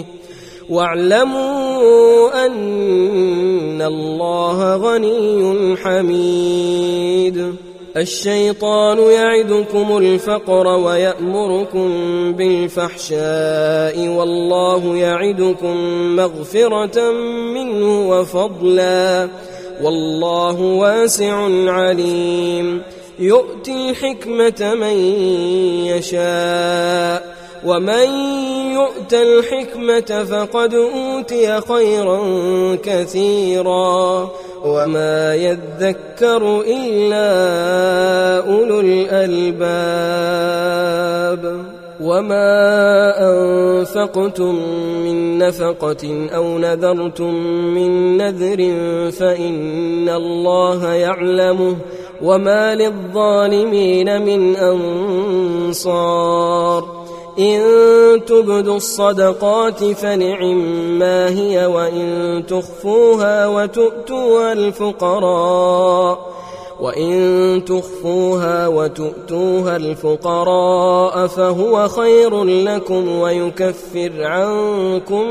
واعلموا أن الله غني حميد. الشيطان يعدكم الفقر ويأمركم بالفحشاء والله يعدكم مغفرة منه وفضلا والله واسع عليم. يؤتي الحكمة من يشاء ومن يؤت الحكمة فقد أوتي خيرا كثيرا وما يذكر إلا أولو الألباب. وما أنفقتم من نفقة أو نذرتم من نذر فإن الله يعلمه وما للظالمين من أنصار. إن تبدوا الصدقات فنعما هي وإن تخفوها وإن تخفوها وتؤتوها الفقراء فهو خير لكم ويكفر عنكم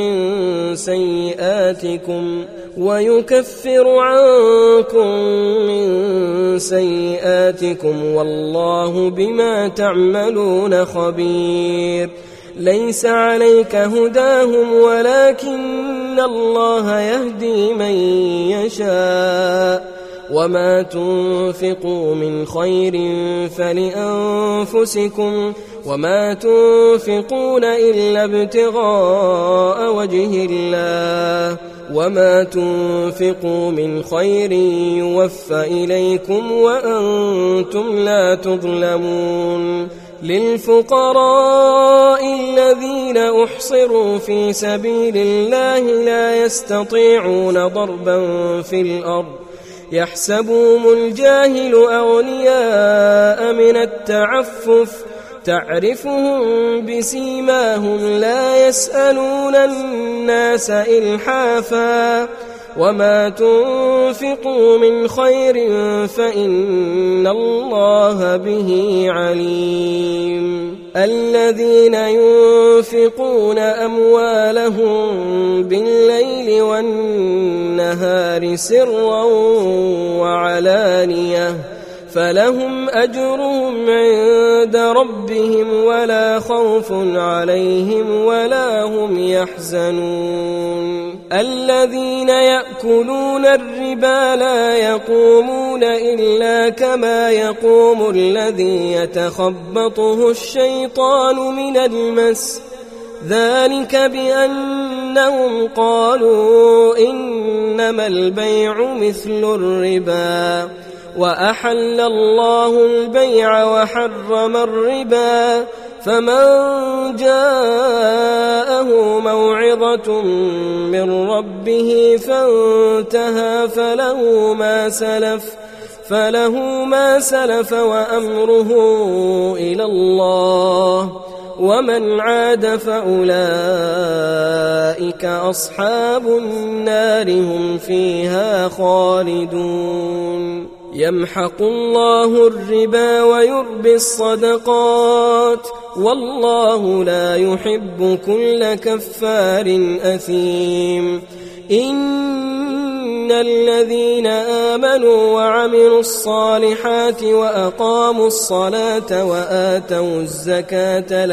من سيئاتكم والله بما تعملون خبير. ليس عليك هداهم ولكن الله يهدي من يشاء وما تنفقوا من خير فلأنفسكم وما تنفقون إلا ابتغاء وجه الله وما تنفقوا من خير يوفى إليكم وأنتم لا تظلمون. للفقراء الذين أحصروا في سبيل الله لا يستطيعون ضربا في الأرض يحسبهم الجاهل أغنياء من التعفف تعرفهم بسيماهم لا يسألون الناس إلحافا وما تنفقوا من خير فإن الله به عليم. الذين ينفقون أموالهم بالليل والنهار سرا وعلانية فلهم أجرهم عند ربهم ولا خوف عليهم ولا هم يحزنون. الذين يأكلون الربا لا يقومون إلا كما يقوم الذي يتخبطه الشيطان من المس ذلك بأنهم قالوا إنما البيع مثل الربا وأحل الله البيع وحرم الربا فمن جاءه موعظة من ربه فانتهى فله ما سلف وأمره إلى الله ومن عاد فأولئك أصحاب النار هم فيها خالدون. يمحق الله الربا ويربي الصدقات والله لا يحب كل كفار أثيم. إن الذين آمنوا وعملوا الصالحات وأقاموا الصلاة وآتوا الزكاة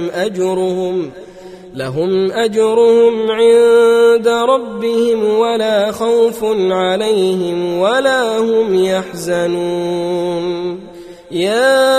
لهم أجرهم عند ربهم ولا خوف عليهم ولا هم يحزنون. يا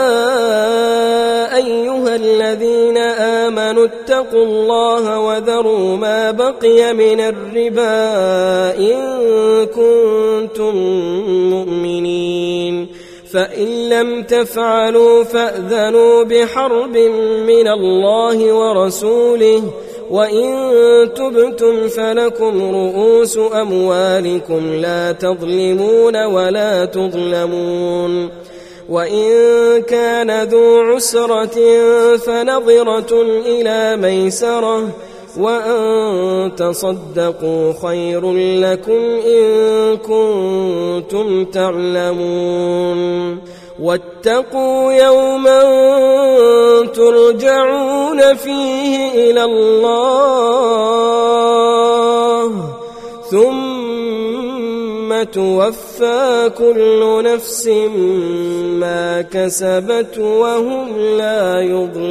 أيها الذين آمنوا اتقوا الله وذروا ما بقي من الربا إن كنتم مؤمنين فإن لم تفعلوا فأذنوا بحرب من الله ورسوله وإن تبتم فلكم رؤوس أموالكم لا تظلمون ولا تظلمون. وإن كان ذو عسرة فنظرة إلى ميسرة وأن تصدقوا خير لكم إن كنتم تعلمون. واتقوا يوما ترجعون فيه إلى الله ثم توفى كل نفس ما كسبت وهم لا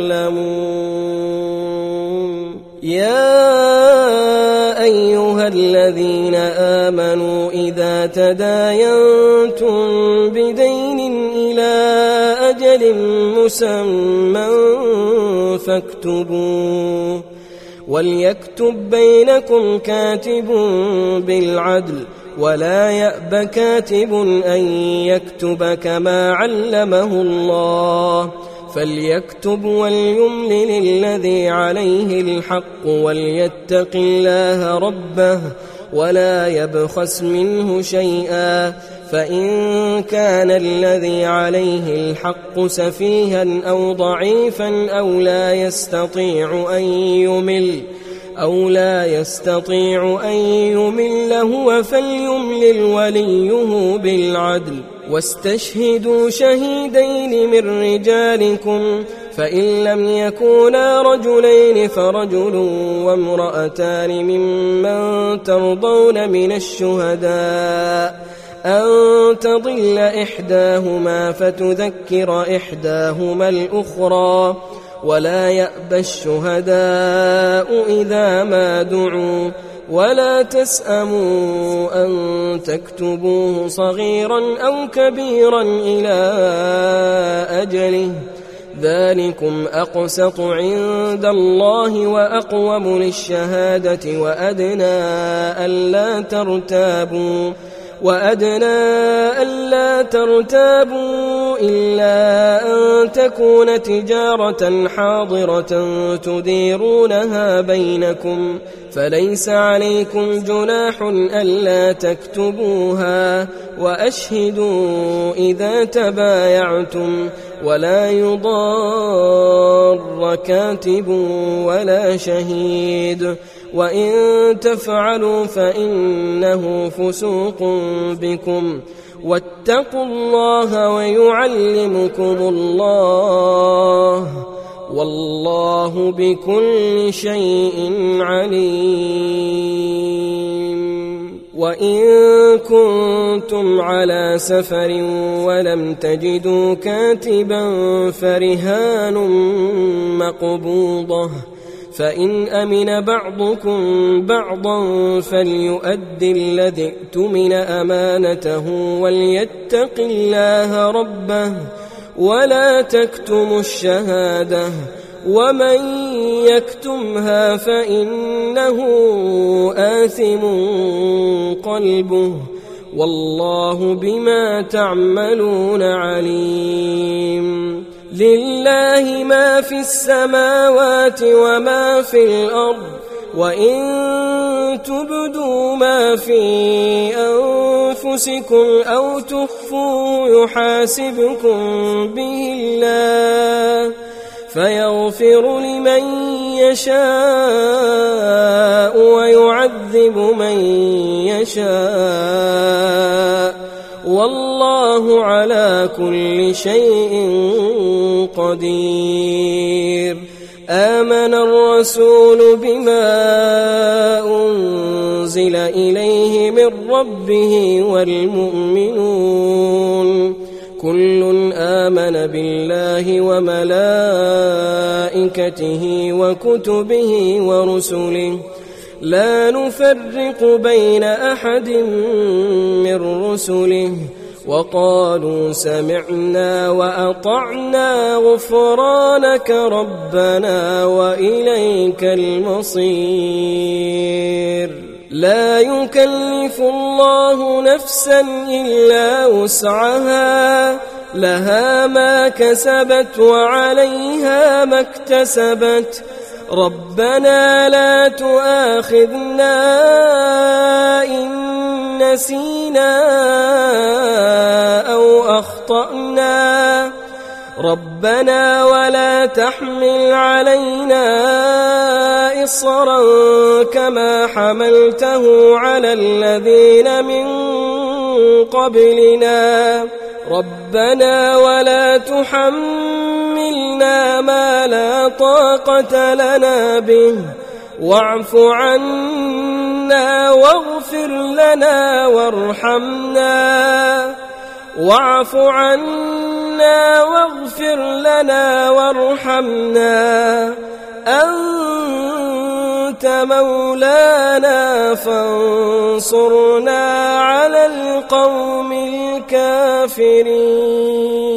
يظلمون. يا أيها الذين آمنوا إذا تداينتم بدين إلى أجل مسمى فاكتبوه وليكتب بينكم كاتب بالعدل ولا يأب كاتب أن يكتب كما علمه الله فليكتب وليملل الذي عليه الحق وليتق الله ربه ولا يبخس منه شيئا فإن كان الذي عليه الحق سفيها أو ضعيفا أو لا يستطيع أو لا يستطيع أن يمل هو فليملل وليه بالعدل واستشهدوا شهيدين من رجالكم فإن لم يكونا رجلين فرجل وامرأتان ممن ترضون من الشهداء أن تضل إحداهما فتذكر إحداهما الأخرى ولا يأبى الشهداء إذا ما دعوا ولا تسأموا أن تكتبوه صغيرا أو كبيرا إلى أجله ذلكم أقسط عند الله وأقوم للشهادة وأدنى ألا ترتابوا إلا أن تكون تجارة حاضرة تديرونها بينكم فليس عليكم جناح ألا تكتبوها وأشهدوا إذا تبايعتم ولا يضار كاتب ولا شهيد وإن تفعلوا فإنه فسوق بكم واتقوا الله ويعلمكم الله والله بكل شيء عليم. وإن كنتم على سفر ولم تجدوا كاتبا فرهان مقبوضة فإن أمن بعضكم بعضا فليؤدي الذي ائتمن أمانته وليتق الله ربه ولا تكتموا الشهادة ومن يكتمها فإنه آثم قلبه والله بما تعملون عليم. لله ما في السماوات وما في الأرض وإن تبدوا ما في أنفسكم أو تخفوه يحاسبكم به الله فيغفر لمن يشاء ويعذب من يشاء والله على كل شيء قدير. آمن الرسول بما أنزل إليه من ربه والمؤمنون كل آمن بالله وملائكته وكتبه ورسله لا نفرق بين أحد من رسله وقالوا سمعنا وأطعنا غفرانك ربنا وإليك المصير. لا يكلف الله نفسا إلا وسعها لها ما كسبت وعليها ما اكتسبت ربنا لا تؤاخذنا إن نسينا أو أخطأنا ربنا ولا تحمل علينا إصرا كما حملته على الذين من قبلنا ربنا ولا تحملنا ما لا طاقة لنا به واعف عنا واغفر لنا وارحمنا أنت مولانا فانصرنا على القوم الكافرين.